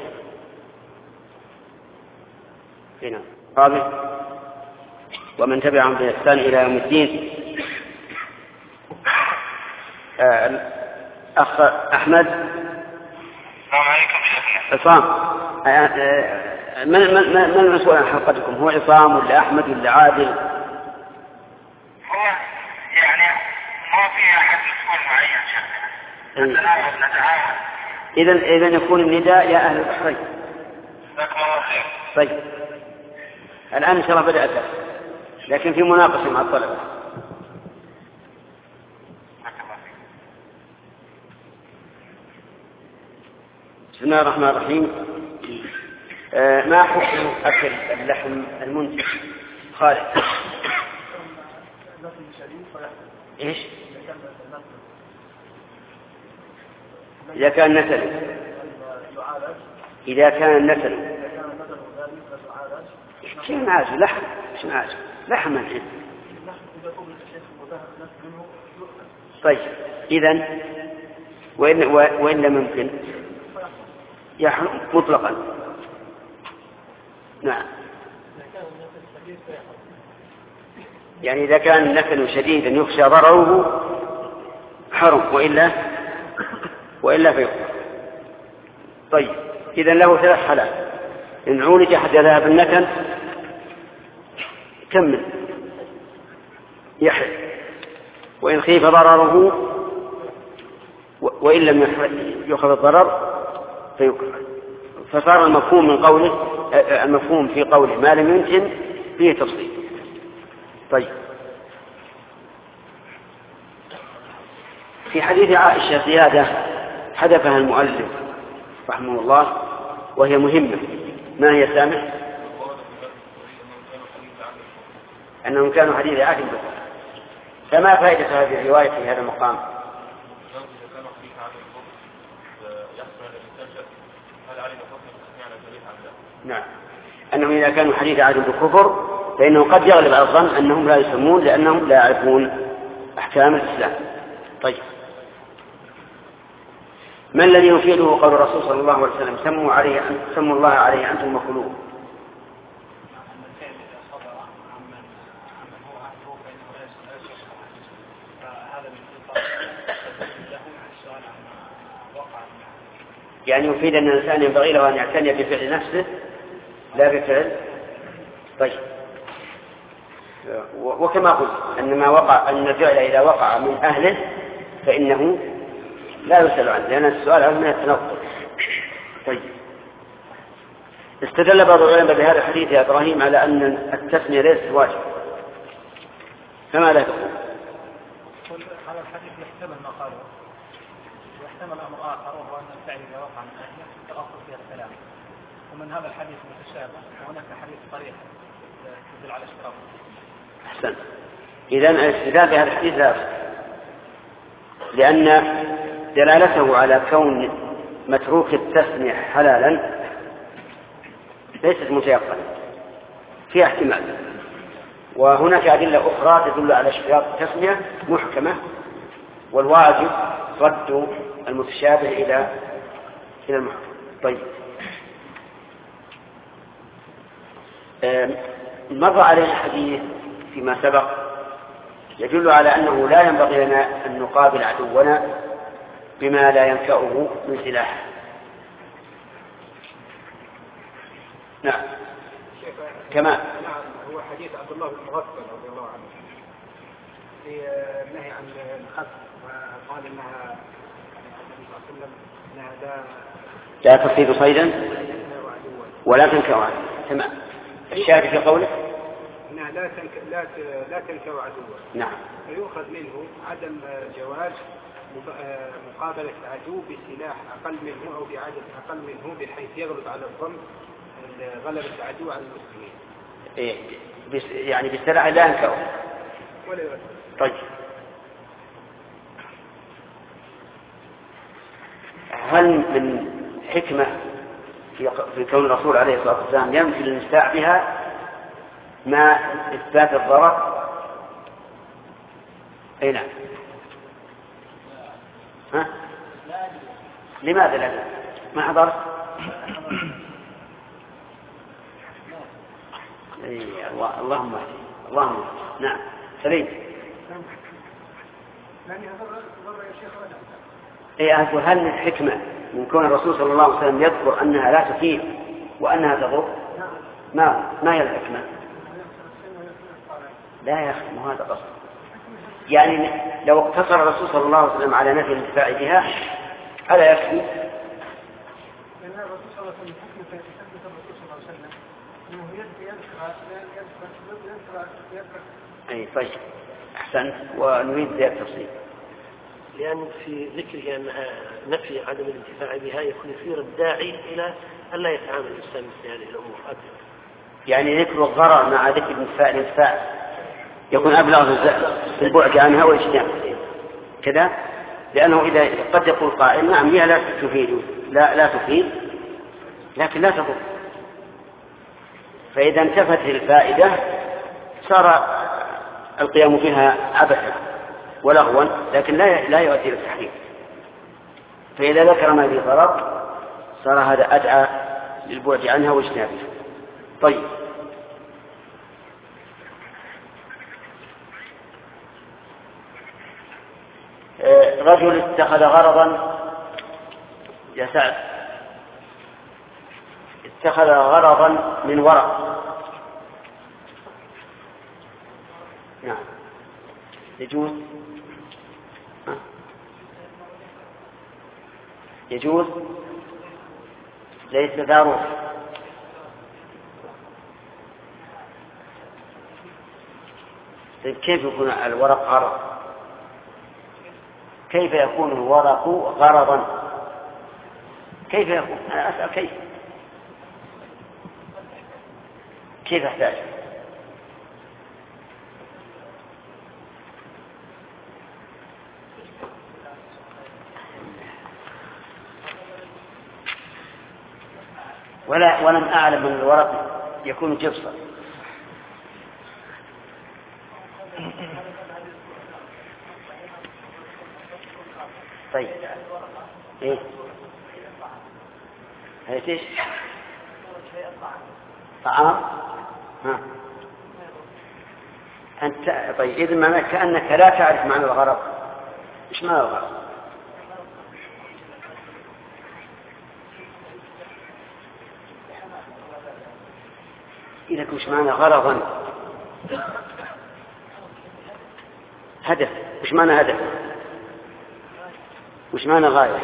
هنا رابع ومن تبعهم بإحسان إلى يوم الدين. آه أخ أحمد السلام عليكم شيخنا. عصام من من من المسؤول عن حلقتكم؟ هو عصام ولا أحمد ولا عادل؟ هو يعني ما في أحد مسؤول معين شيخنا، نتناوب نتعاون. إذا إذا يكون النداء يا أهل البحرين. جزاكم الله خير. طيب الآن إن شاء الله بدأت، لكن في مناقشة مع الطلبة. بسم الله الرحمن الرحيم. آه ما حكم أكل اللحم المنتج؟ خالد. إيش؟ إذا كان نسل إذا كان النسل شيء معاج لحم شيء معاج لحم الحين. طيب إذن وإن, وإن لم يمكن يحرم مطلقا. نعم يعني إذا كان النسل شديدا يخشى ضرره حرم، وإلا وإلا فيقطع. طيب إذن له ثلاث حالات: إن عولج حتى ذهب النتن كمل يحرم، وإن خيف ضرره وإن لم يخف الضرر فيكره. فصار المفهوم من قوله المفهوم في قوله ما لم يمكن فيه تفصيل. طيب في حديث عائشة زيادة حذفها المؤلف رحمه الله وهي مهمة. ما هي سامح؟ أنهم كانوا حديث عهد بكر. فما فائدة هذه الرواية في هذا المقام؟ نعم أنهم إذا كانوا حديث عهد بكفر فإنه قد يغلب على الظن أنهم لا يسمون لأنهم لا يعرفون أحكام الإسلام. طيب ما الذي يفيده قول الرسول صلى الله عليه وسلم سموا عليه سموا الله عليه أنتم مخلوق؟ يعني يفيد أن الإنسان ينبغي له أن يعتني بفعل نفسه لا بفعل. طيب وكما قلت أن ما وقع أن الفعل إذا وقع من أهله فإنه لا يسأل عنه، لأن السؤال عنه من التنقل. طيب، استدل بعض العلماء بهذا الحديث يا إبراهيم على أن التسمية ليست واجب، فما لا تقول؟ هذا الحديث يحتمل ما قاله، ويحتمل أمر آخر وهو أن الفعل إذا وقع من أهله تأخذ فيها الكلام، ومن هذا الحديث متشابه وهناك حديث صريح تدل على اشتراك. أحسن. إذن الاستدلال بهذا الحديث لا يصح، لأن دلالته على كون متروك التسمية حلالا ليست متيقنة، فيها احتمال. وهناك أدلة أخرى تدل على اشتراك التسمية محكمة، والواجب رد المتشابه إلى إلى المحكم. طيب، مر علينا حديث فيما سبق يدل على أنه لا ينبغي لنا أن نقابل عدونا بما لا ينفعه من سلاح. نعم كما نعم، هو حديث عبد الله بن مغفل رضي الله عنه في النهي عن الخط، وقال انها النبي صلى الله عليه وسلم انها لا لا تصيد صيدا ولا تنكر عدوا. تمام. الشاهد في قوله انها لا تنك لا لا تنكر عدوا. نعم. فيؤخذ منه عدم جواز مقابلة عدو بسلاح أقل منه أو بعدد أقل منه بحيث يغلب على الظن غلبة العدو على المسلمين. إيه بس يعني بالسلاح لا ينكره. ولا يغلب. طيب، هل من حكمة في كون الرسول عليه الصلاة والسلام ينفي النساء بها مع إثبات الضرر؟ أي نعم. ها؟ لماذا لا؟ ما حضر؟ أي الله اللهم اهدي اللهم نعم سليم. أي أقول هل من حكمة من كون الرسول صلى الله عليه وسلم يذكر أنها لا تفيد وأنها تضر؟ ما ما هي الحكمة؟ لا يا أخي ما هذا قصد. يعني لو اقتصر الرسول صلى الله عليه وسلم على نفي الانتفاع بها ألا يكفي؟ لأن الرسول صلى الله عليه وسلم حكمة في تثبت الرسول صلى الله عليه وسلم أنه يذكر يذكر يذكر. أي طيب أحسن. ونريد ذلك التفصيل. لأن في ذكره أنها نفي عدم الانتفاع بها يكون يثير الداعي إلى ألا يتعامل الإنسان مثل هذه الأمور أكثر. يعني ذكر الضرر مع ذكر الانتفاع الانتفاع يكون أبلغ في البعد عنها والاجتناب كذا، لأنه إذا قد يقول قائل نعم هي لا تفيد لا لا تفيد لكن لا تضر، فإذا انتفت الفائدة صار القيام بها عبثا ولغوا، لكن لا لا يؤدي إلى التحريم. فإذا ذكر ما فيه ضرر صار هذا أدعى للبعد عنها واجتنابها. طيب، رجل اتخذ غرضا يا سعد اتخذ غرضا من ورق. نعم يجوز يجوز ليس ضروري. كيف يكون الورق غرض؟ كيف يكون الورق غرضا؟ كيف يكون؟ أنا أسأل كيف كيف أحتاج؟ ولا ولم أعلم أن الورق يكون جبصا. طيب ايه هي ايش طعام ها انت طيب اذا ما كأنك لا تعرف معنى الغرض. ايش معنى الغرض؟ اذا كنت معنى غرضا هدف. وش معنى هدف؟ وش معنى غاية؟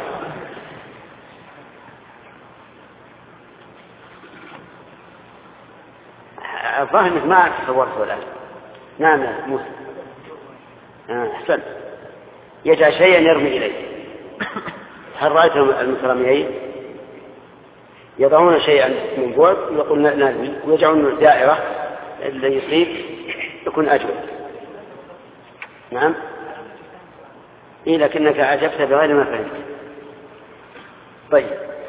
الظاهر انك ما تصورته الآن. نعم يا موسى. أحسن. يجعل شيئا يرمي إليه. هل رأيتم المترميين يضعون شيئا من بعد ويقول نرمي، ويجعلون دائرة اللي يصيب يكون أجود. نعم. إيه لكنك أجبت بغير ما فهمت. طيب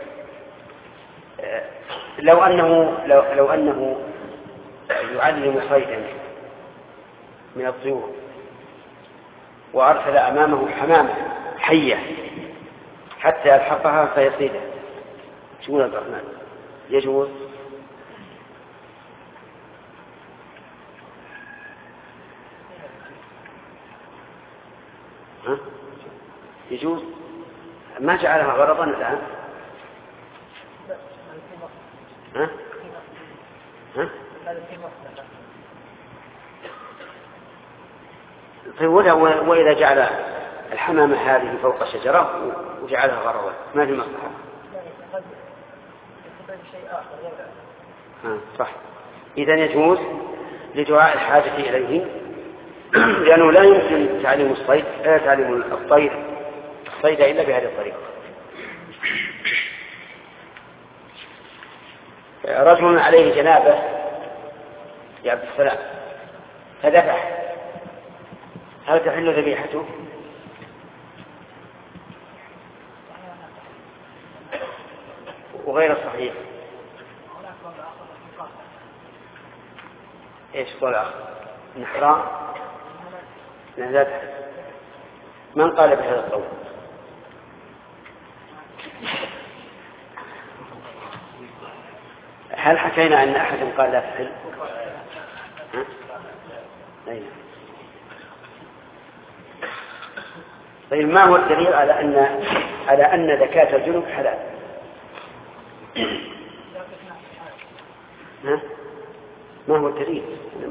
لو أنه لو, لو أنه يعلم صيدا من الطيور وأرسل أمامه حمامة حية حتى يلحقها فيصيدها، شو عبد الرحمن؟ يجوز؟ ها؟ يجوز؟ ما جعلها غرضا الآن؟ ها؟ ها؟ طيب وإذا جعل الحمامة هذه فوق شجرة وجعلها غرضا ما في مصلحة؟ ها صح. إذن يجوز لدعاء الحاجة إليه لأنه لا يمكن تعليم الصيد لا تعليم الطير الصيد إلا بهذه الطريقة. رجل عليه جنابة يا عبد السلام فذبح، هل تحل ذبيحته؟ وغير الصحيح ايش قول اخر؟ نحرام لا تحل. من قال بهذا القول؟ هل حكينا ان احد قال لا تحل؟ ها؟ أين؟ طيب ما هو الدليل على ان على ان زكاة الجنوب حلال؟ ها؟ ما هو الدليل؟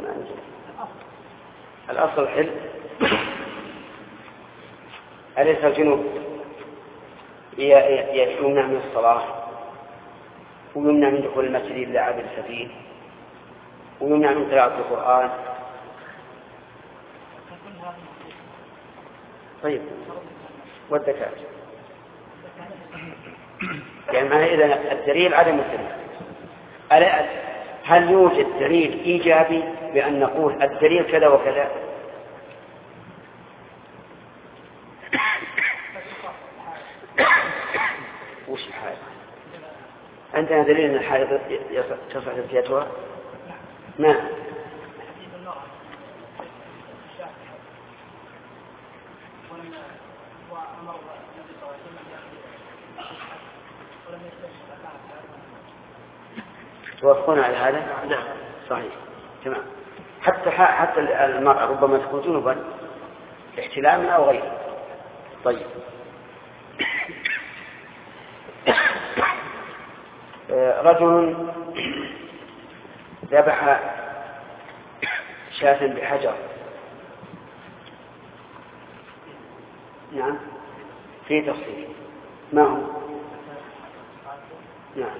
الأصل حل. أليس الجنوب يمنع من الصلاة ويمنع من دخول المسجد إلا عابر سبيل ويمنع من قراءة القرآن؟ طيب والزكاة يعني معنى إذا الدليل عدم الدليل. هل يوجد دليل إيجابي بأن نقول الدليل كذا وكذا؟ وش الحائض؟ عندنا دليل أن الحائض تصح زكاتها؟ ما توافقون على هذا؟ نعم صحيح تمام. حتى حتى المرأة ربما تكون جنبا احتلام أو غيره. طيب رجل ذبح شاة بحجر. نعم في تفصيل ما هو؟ نعم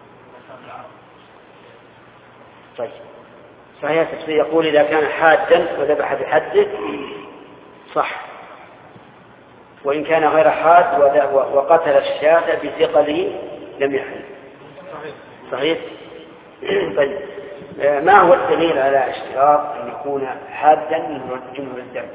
طيب صحيح التفسير يقول إذا كان حادا وذبح بحده صح، وإن كان غير حاد وقتل الشاة بثقله لم يحل. صحيح. طيب ما هو الدليل على اشتراط أن يكون حادا من جمهور الدم؟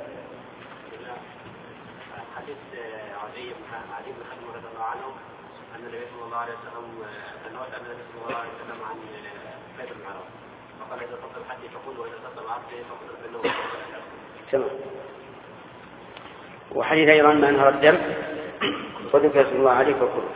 حديث عدي بن حاتم رضي الله عنه أن النبي صلى الله عليه وسلم أنه أتى النبي صلى الله عليه وسلم عن بيت المعراج فقال إذا صلى الحج فقل وإذا صلى العبد فقل بالنور. تمام. وحديث أيضا ما أنهر الدم وذكر اسم الله عليه فقل.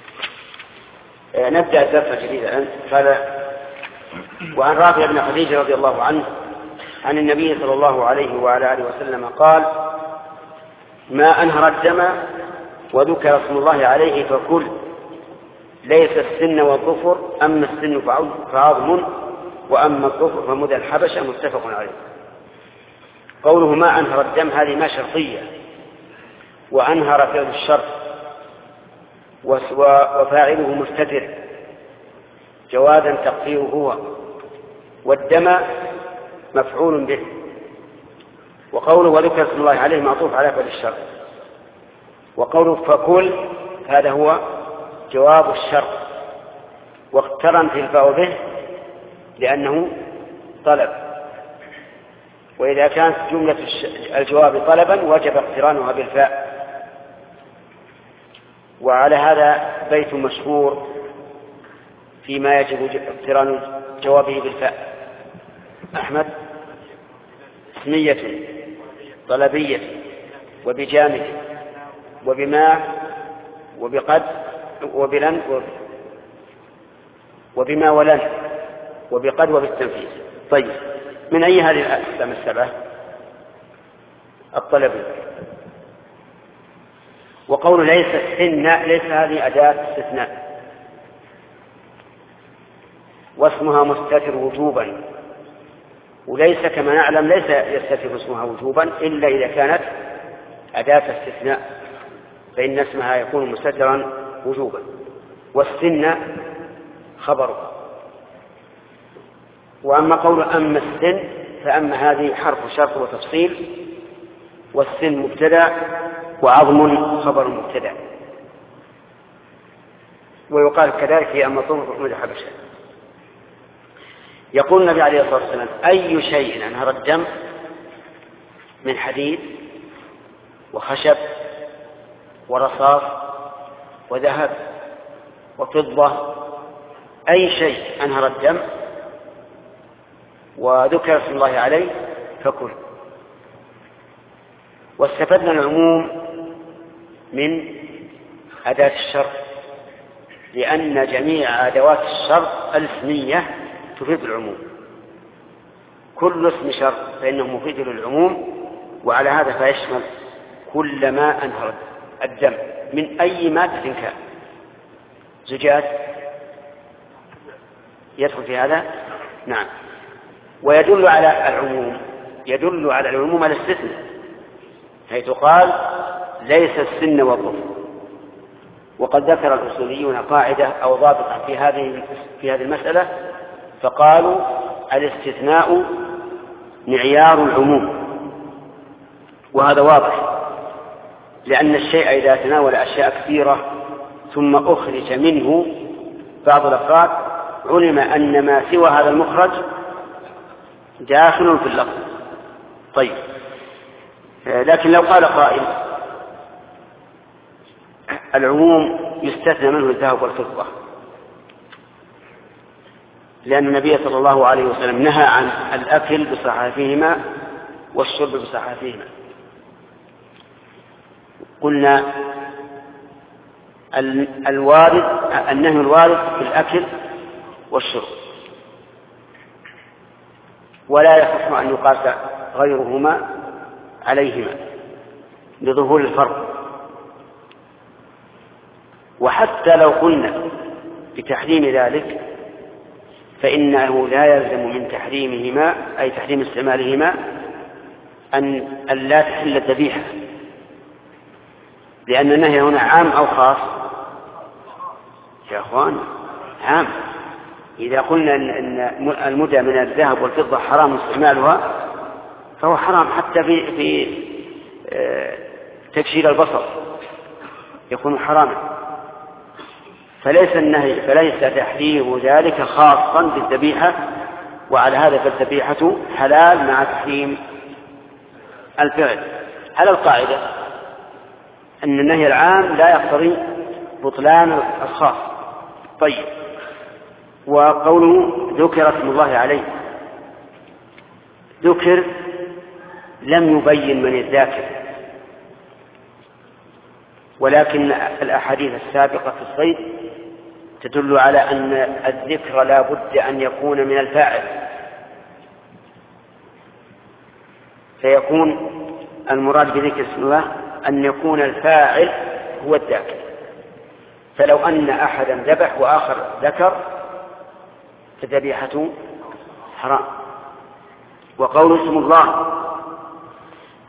نبدأ الدرس الجديد الآن. قال وعن رافع بن خديج رضي الله عنه عن النبي صلى الله عليه وعلى آله وسلم قال ما أنهر الدم وذكر اسم الله عليه فكل ليس السن والظفر أما السن فعظم وأما الظفر فمدى الحبشة. متفق عليه. قوله ما أنهر الدم هذه ما شرطية، وأنهر فعل الشرط وفاعله مستتر جوازا تقديره هو، والدم مفعول به. وقوله وذكر اسم الله عليه معطوف على فعل الشرط. وقوله فكل هذا هو جواب الشرط، واقترن في الفاء به لأنه طلب، وإذا كانت جملة الجواب طلبا وجب اقترانها بالفاء. وعلى هذا بيت مشهور فيما يجب اقتران جوابه بالفاء. أحمد: اسمية طلبية وبجامد وبما وبقد وبلن وبما ولن وبقد وبالتنفيذ. طيب، من أي هذه الأقسام السبعة؟ الطلبي. وقول ليس السن ليس هذه أداة استثناء واسمها مستتر وجوبا، وليس كما نعلم ليس يستتر اسمها وجوبا إلا إذا كانت أداة استثناء، فإن اسمها يكون مستترا وجوبا. والسن خبر. وأما قول أما السن فأما هذه حرف شرط وتفصيل، والسن مبتدأ وعظم خبر مبتدأ. ويقال كذلك في أما طرق أحمد حبشة. يقول النبي عليه الصلاة والسلام أي شيء أنهر الدم من حديد وخشب ورصاص وذهب وفضة، أي شيء أنهر الدم وذكر اسم الله عليه فكل. واستفدنا العموم من أداة الشرط، لأن جميع أدوات الشرط الاسمية تفيد العموم، كل اسم شرط فإنه مفيد للعموم، وعلى هذا فيشمل كل ما أنهر الدم من أي مادة كان. زجاج يدخل في هذا؟ نعم. ويدل على العموم يدل على العموم على الاستثناء، حيث قال ليس السن والظفر. وقد ذكر الأصوليون قاعدة أو ضابطا في هذه في هذه المسألة، فقالوا الاستثناء معيار العموم، وهذا واضح، لأن الشيء إذا تناول أشياء كثيرة ثم أخرج منه بعض الأفراد علم أن ما سوى هذا المخرج داخل في اللفظ. طيب، لكن لو قال قائل العموم يستثنى منه الذهب والفضة، لأن النبي صلى الله عليه وسلم نهى عن الأكل بصحافهما والشرب بصحافهما. قلنا الوارد النهي الوارد في الأكل والشرب، ولا يصح أن يقاس غيرهما عليهما لظهور الفرق. وحتى لو قلنا بتحريم ذلك فإنه لا يلزم من تحريمهما أي تحريم استعمالهما أن لا تحل الذبيحة، لأن النهي هنا عام أو خاص؟ يا أخوان عام. إذا قلنا أن المدى من الذهب والفضة حرام استعمالها فهو حرام حتى في في تكشير البصر يكون حراما. فليس النهي فليس تحريم ذلك خاصا بالذبيحة، وعلى هذا فالذبيحة حلال مع تحريم الفعل، على القاعدة أن النهي العام لا يقتضي بطلان الخاص. طيب، وقوله ذكر اسم الله عليه، ذكر لم يبين من الذاكر، ولكن الأحاديث السابقة في الصيد تدل على أن الذكر لا بد أن يكون من الفاعل، فيكون المراد بذكر اسم الله أن يكون الفاعل هو الذاكر. فلو أن أحدا ذبح وآخر ذكر فذبيحته حرام. وقول اسم الله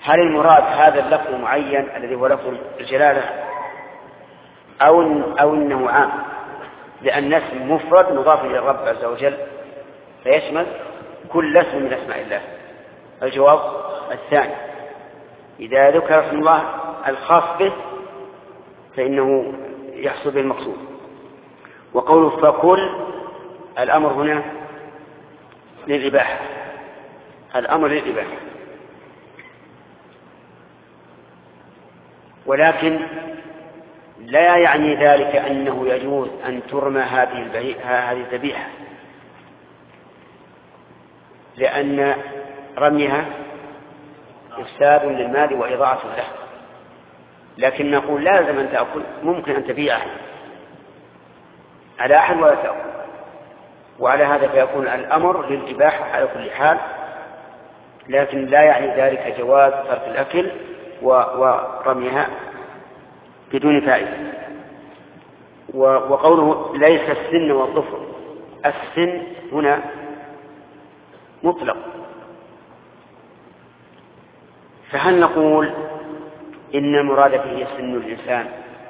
هل المراد هذا اللفظ المعين الذي هو لفظ الجلالة أو, أو إنه عام، لأن اسم مفرد مضاف إلى الرب عز وجل فيشمل كل اسم من أسماء الله. الجواب الثاني، إذا ذكر اسم الله الخاص به فإنه يحصل به المقصود. وقوله فكل، الأمر هنا للإباحة، الأمر للإباحة، ولكن لا يعني ذلك أنه يجوز أن ترمى هذه هذه الذبيحة، لأن رميها إفساد للمال وإضاعة له، لكن نقول لازم أن تأكل، ممكن أن تبيعه على أحد ولا تأكل، وعلى هذا فيكون الأمر للإباحة على كل حال، لكن لا يعني ذلك جواز ترك الأكل ورميها بدون فائدة. وقوله ليس السن والظفر، السن هنا مطلق، فهل نقول إن المراد به سن الإنسان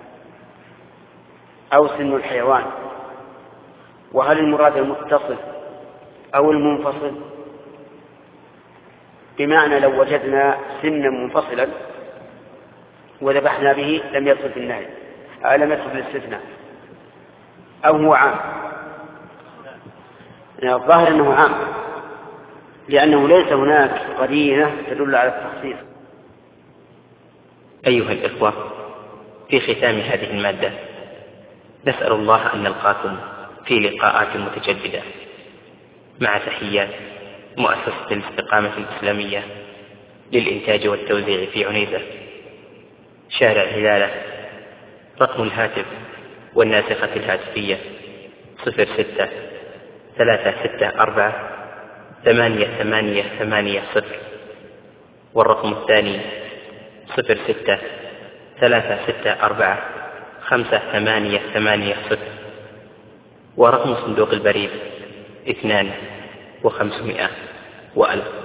أو سن الحيوان؟ وهل المراد المتصل أو المنفصل؟ بمعنى لو وجدنا سنا منفصلا وذبحنا به لم يدخل في النهي، لم يدخل في الاستثناء، أو هو عام؟ الظاهر أنه عام، لأنه ليس هناك قرينة تدل على التخصيص. أيها الإخوة، في ختام هذه المادة نسأل الله أن نلقاكم في لقاءات متجددة، مع تحيات مؤسسة الاستقامة الإسلامية للإنتاج والتوزيع في عنيزة، شارع هلالة. رقم الهاتف والناسخة الهاتفية صفر ستة ثلاثة ستة أربعة ثمانية ثمانية ثمانية صفر، والرقم الثاني صفر ستة ثلاثة ستة أربعة خمسة ثمانية ثمانية صفر، ورقم صندوق البريد اثنان وخمسمائة وألف.